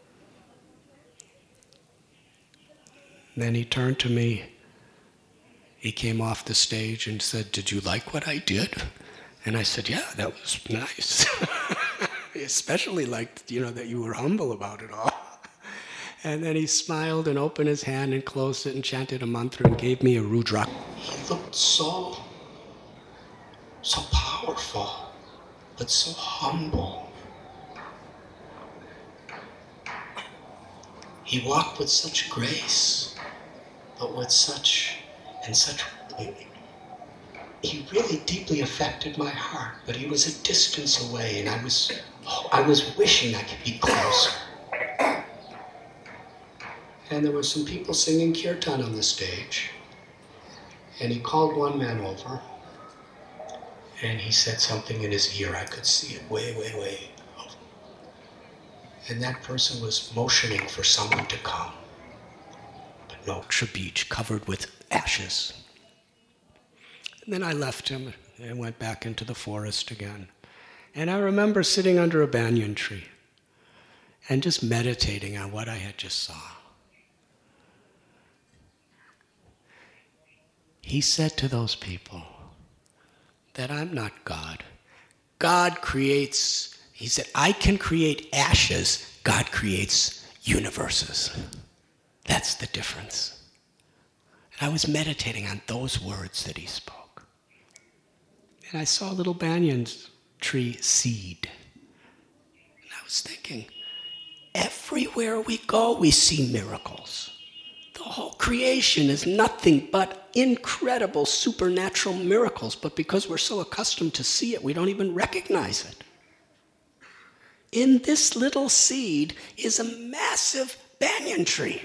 And then he turned to me. He came off the stage and said, "Did you like what I did?" And I said, "Yeah, that was nice." I especially liked, you know, that you were humble about it all. And then he smiled and opened his hand and closed it and chanted a mantra and gave me a rudra. He looked so, so powerful, but so humble. He walked with such grace, but with such, and such, he really deeply affected my heart, but he was a distance away, and I was, oh, I was wishing I could be closer. And there were some people singing kirtan on the stage, and he called one man over, and he said something in his ear. I could see it way, way, way over. And that person was motioning for someone to come, but no, Beach covered with ashes. And then I left him and went back into the forest again. And I remember sitting under a banyan tree and just meditating on what I had just saw. He said to those people that I'm not God. God creates, he said, I can create ashes. God creates universes. That's the difference. And I was meditating on those words that he spoke. And I saw a little banyan tree seed. And I was thinking, everywhere we go, we see miracles. The whole creation is nothing but incredible supernatural miracles, but because we're so accustomed to see it, we don't even recognize it. In this little seed is a massive banyan tree.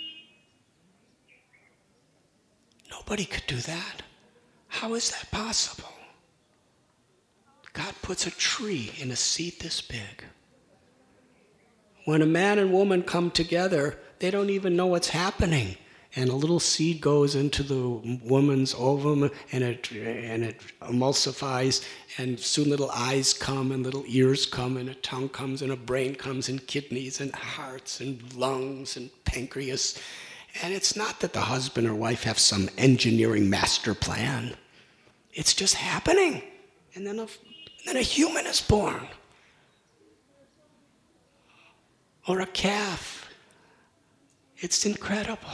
Nobody could do that. How is that possible? God puts a tree in a seed this big. When a man and woman come together, they don't even know what's happening. And a little seed goes into the woman's ovum, and it, and it emulsifies, and soon little eyes come, and little ears come, and a tongue comes, and a brain comes, and kidneys, and hearts, and lungs, and pancreas. And it's not that the husband or wife have some engineering master plan. It's just happening. And then a, then a human is born. Or a calf. It's incredible.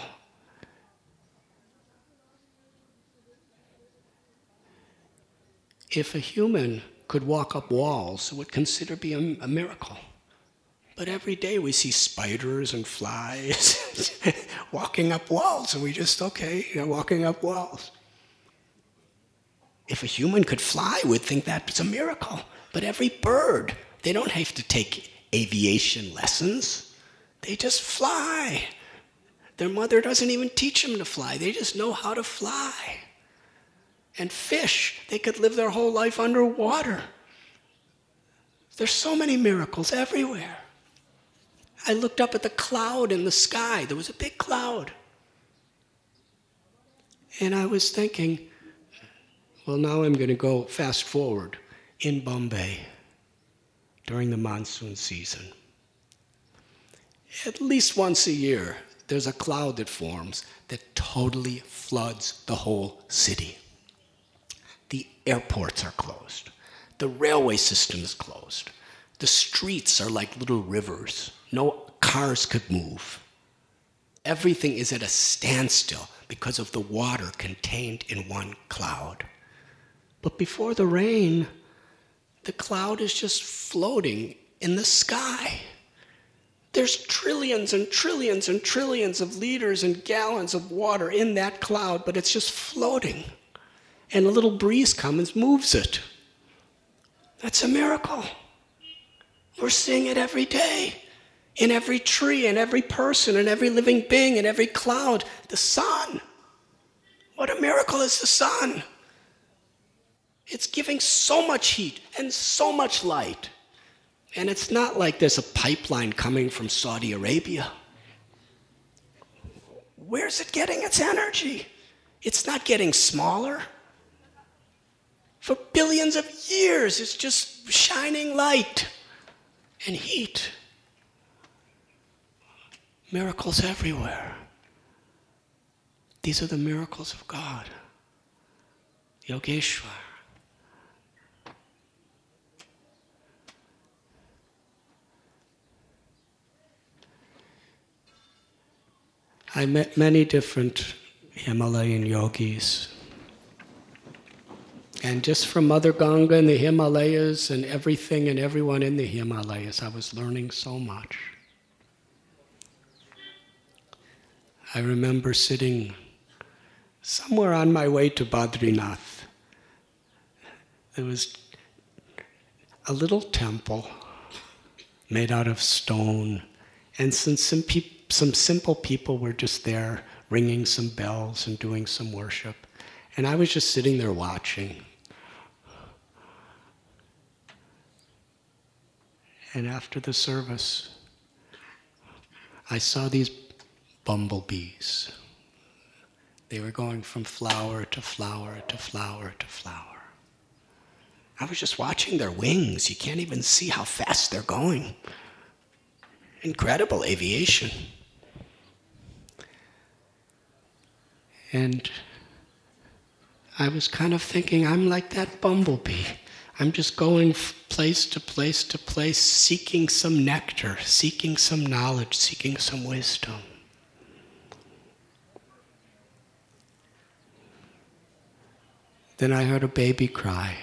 If a human could walk up walls, it would consider be a, a miracle. But every day we see spiders and flies walking up walls, and we just, okay, they're walking up walls. If a human could fly, we'd think that's a miracle. But every bird, they don't have to take aviation lessons. They just fly. Their mother doesn't even teach them to fly. They just know how to fly. And fish, they could live their whole life underwater. There's so many miracles everywhere. I looked up at the cloud in the sky. There was a big cloud. And I was thinking, well, now I'm going to go fast forward in Bombay during the monsoon season. At least once a year, there's a cloud that forms that totally floods the whole city. The airports are closed. The railway system is closed. The streets are like little rivers. No cars could move. Everything is at a standstill because of the water contained in one cloud. But before the rain, the cloud is just floating in the sky. There's trillions and trillions and trillions of liters and gallons of water in that cloud, but it's just floating. And a little breeze comes and moves it. That's a miracle. We're seeing it every day. In every tree, in every person, in every living being, in every cloud. The sun. What a miracle is the sun. It's giving so much heat and so much light. And it's not like there's a pipeline coming from Saudi Arabia. Where's it getting its energy? It's not getting smaller. For billions of years, it's just shining light and heat. Miracles everywhere. These are the miracles of God. Yogeshwar. I met many different Himalayan yogis. And just from Mother Ganga and the Himalayas and everything and everyone in the Himalayas, I was learning so much. I remember sitting somewhere on my way to Badrinath. There was a little temple made out of stone, and some, some, peop- some simple people were just there ringing some bells and doing some worship. And I was just sitting there watching. And after the service, I saw these bumblebees. They were going from flower to flower to flower to flower. I was just watching their wings. You can't even see how fast they're going. Incredible aviation. And I was kind of thinking, I'm like that bumblebee. I'm just going place to place to place, seeking some nectar, seeking some knowledge, seeking some wisdom. Then I heard a baby cry,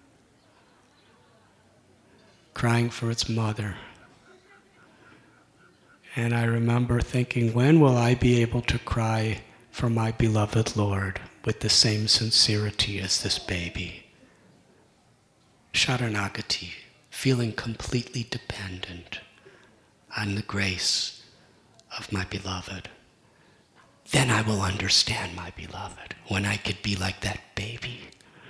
crying for its mother. And I remember thinking, when will I be able to cry for my beloved Lord with the same sincerity as this baby? Sharanagati, feeling completely dependent on the grace of my beloved. Then I will understand my beloved, when I could be like that baby.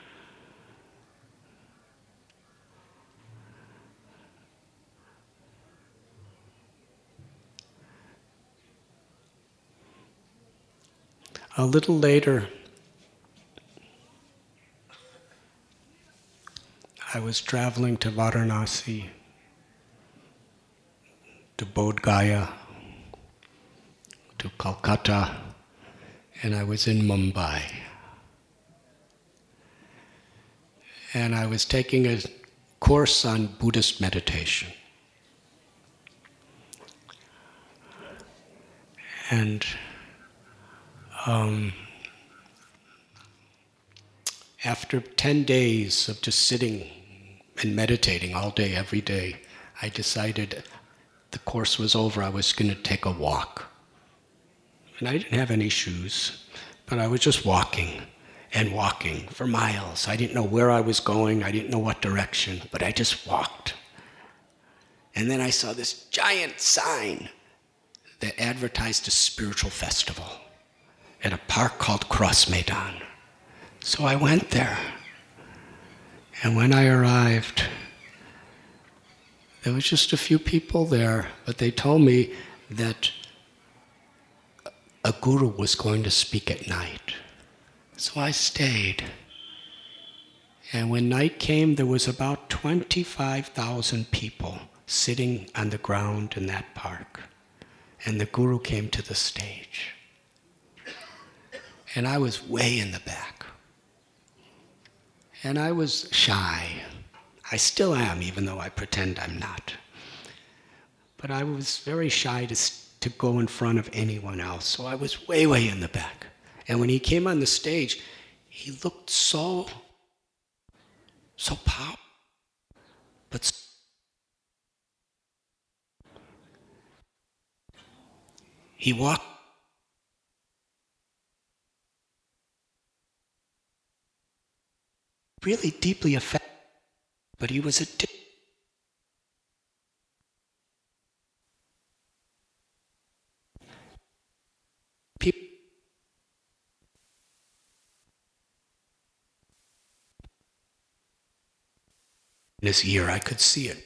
A little later, I was traveling to Varanasi, to Bodh Gaya, to Calcutta, and I was in Mumbai. And I was taking a course on Buddhist meditation. And um, after ten days of just sitting and meditating all day, every day, I decided the course was over, I was going to take a walk. And I didn't have any shoes, but I was just walking and walking for miles. I didn't know where I was going, I didn't know what direction, but I just walked. And then I saw this giant sign that advertised a spiritual festival at a park called Cross Maidan. So I went there. And when I arrived, there was just a few people there, but they told me that a guru was going to speak at night. So I stayed. And when night came, there was about twenty-five thousand people sitting on the ground in that park. And the guru came to the stage. And I was way in the back. And I was shy. I still am, even though I pretend I'm not. But I was very shy to, to go in front of anyone else, so I was way, way in the back. And when he came on the stage, he looked so, so powerful, but he walked really deeply affected, but he was a di- people in his ear, I could see it.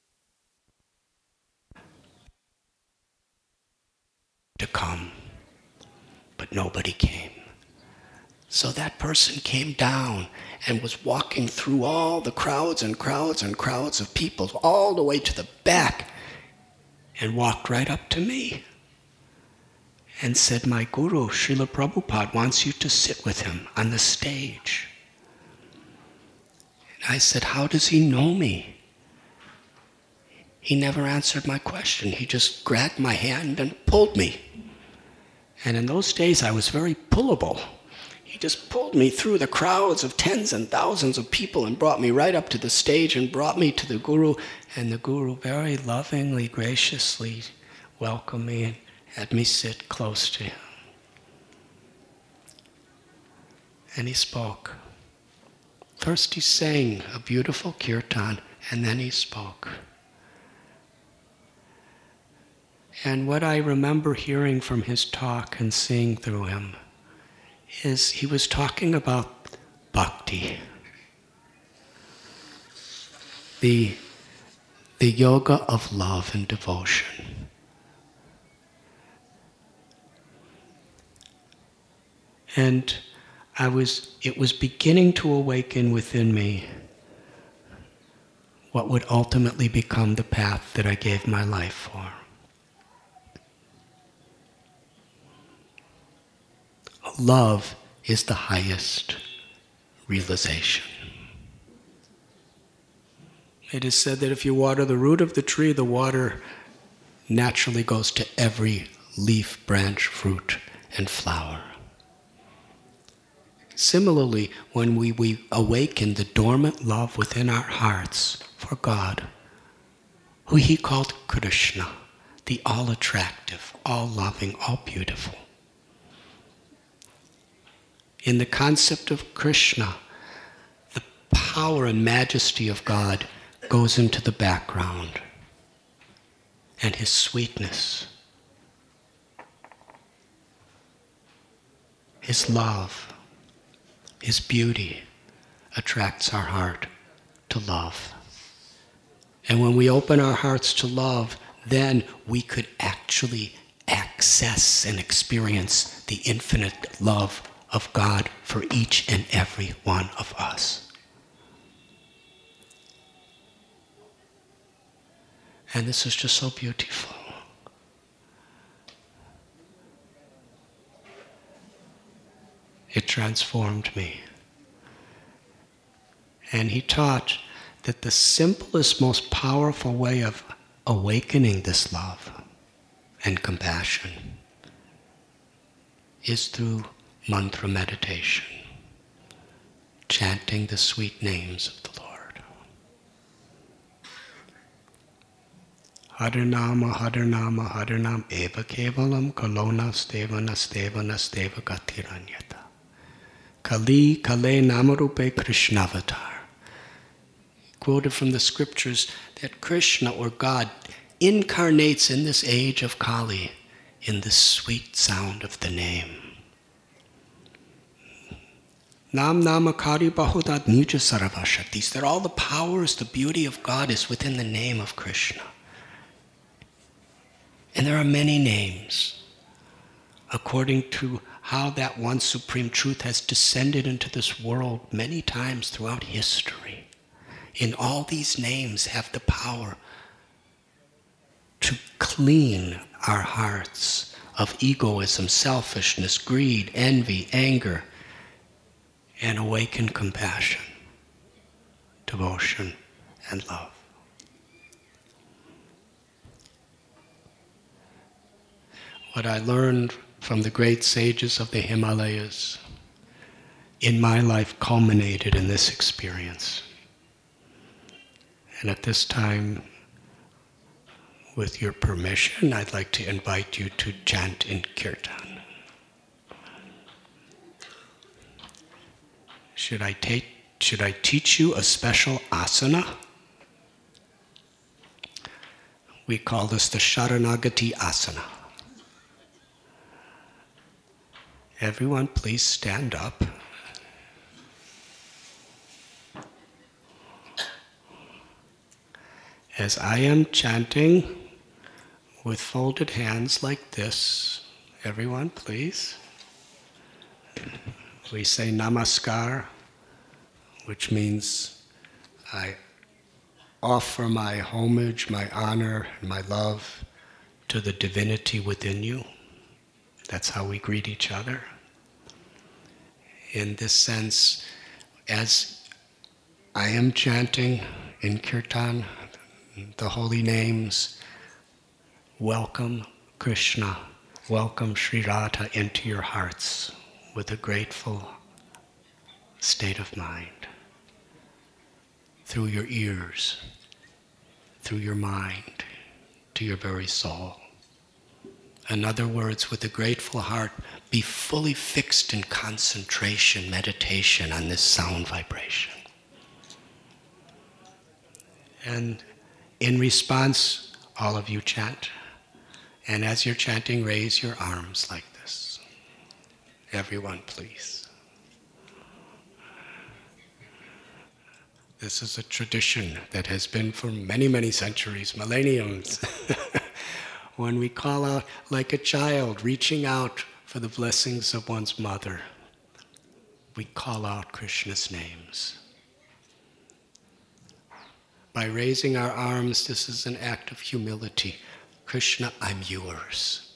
To come, but nobody came. So that person came down and was walking through all the crowds and crowds and crowds of people all the way to the back and walked right up to me and said, "My guru, Srila Prabhupada, wants you to sit with him on the stage." And I said, "How does he know me?" He never answered my question. He just grabbed my hand and pulled me. And in those days, I was very pullable. He just pulled me through the crowds of tens and thousands of people and brought me right up to the stage and brought me to the guru. And the guru very lovingly, graciously welcomed me and had me sit close to him. And he spoke. First he sang a beautiful kirtan, and then he spoke. And what I remember hearing from his talk and seeing through him is he was talking about bhakti, the, the yoga of love and devotion. And I was, it was beginning to awaken within me what would ultimately become the path that I gave my life for. Love is the highest realization. It is said that if you water the root of the tree, the water naturally goes to every leaf, branch, fruit, and flower. Similarly, when we, we awaken the dormant love within our hearts for God, who he called Krishna, the all-attractive, all-loving, all-beautiful. In the concept of Krishna, the power and majesty of God goes into the background, and his sweetness, his love, his beauty attracts our heart to love. And when we open our hearts to love, then we could actually access and experience the infinite love of God for each and every one of us. And this is just so beautiful. It transformed me. And he taught that the simplest, most powerful way of awakening this love and compassion is through mantra meditation, chanting the sweet names of the Lord. Harinama, Harinama, Harinam eva kevalam kalona steva nasteva nasteva gatiranyata. Kali kale namarupe Krishnavatar. Quoted from the scriptures that Krishna, or God, incarnates in this age of Kali in the sweet sound of the name. Nam Namakari Bahudat Nija Saravashaktis. That all the powers, the beauty of God is within the name of Krishna. And there are many names according to how that one supreme truth has descended into this world many times throughout history. In all these names have the power to clean our hearts of egoism, selfishness, greed, envy, anger, and awaken compassion, devotion, and love. What I learned from the great sages of the Himalayas in my life culminated in this experience. And at this time, with your permission, I'd like to invite you to chant in kirtan. Should I take, should I teach you a special asana? We call this the Sharanagati asana. Everyone, please stand up. As I am chanting with folded hands like this, everyone, please. We say namaskar, which means I offer my homage, my honor, and my love to the divinity within you. That's how we greet each other. In this sense, as I am chanting in kirtan, the holy names, welcome Krishna, welcome Sri Radha into your hearts with a grateful state of mind. Through your ears, through your mind, to your very soul. In other words, with a grateful heart, be fully fixed in concentration, meditation on this sound vibration. And in response, all of you chant. And as you're chanting, raise your arms like this. Everyone, please. This is a tradition that has been for many, many centuries, millenniums. When we call out like a child, reaching out for the blessings of one's mother, we call out Krishna's names. By raising our arms, this is an act of humility. Krishna, I'm yours.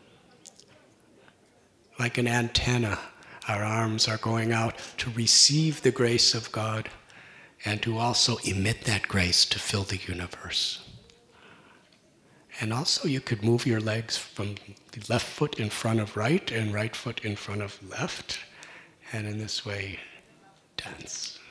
Like an antenna, our arms are going out to receive the grace of God and to also emit that grace to fill the universe. And also you could move your legs from the left foot in front of right and right foot in front of left, and in this way dance.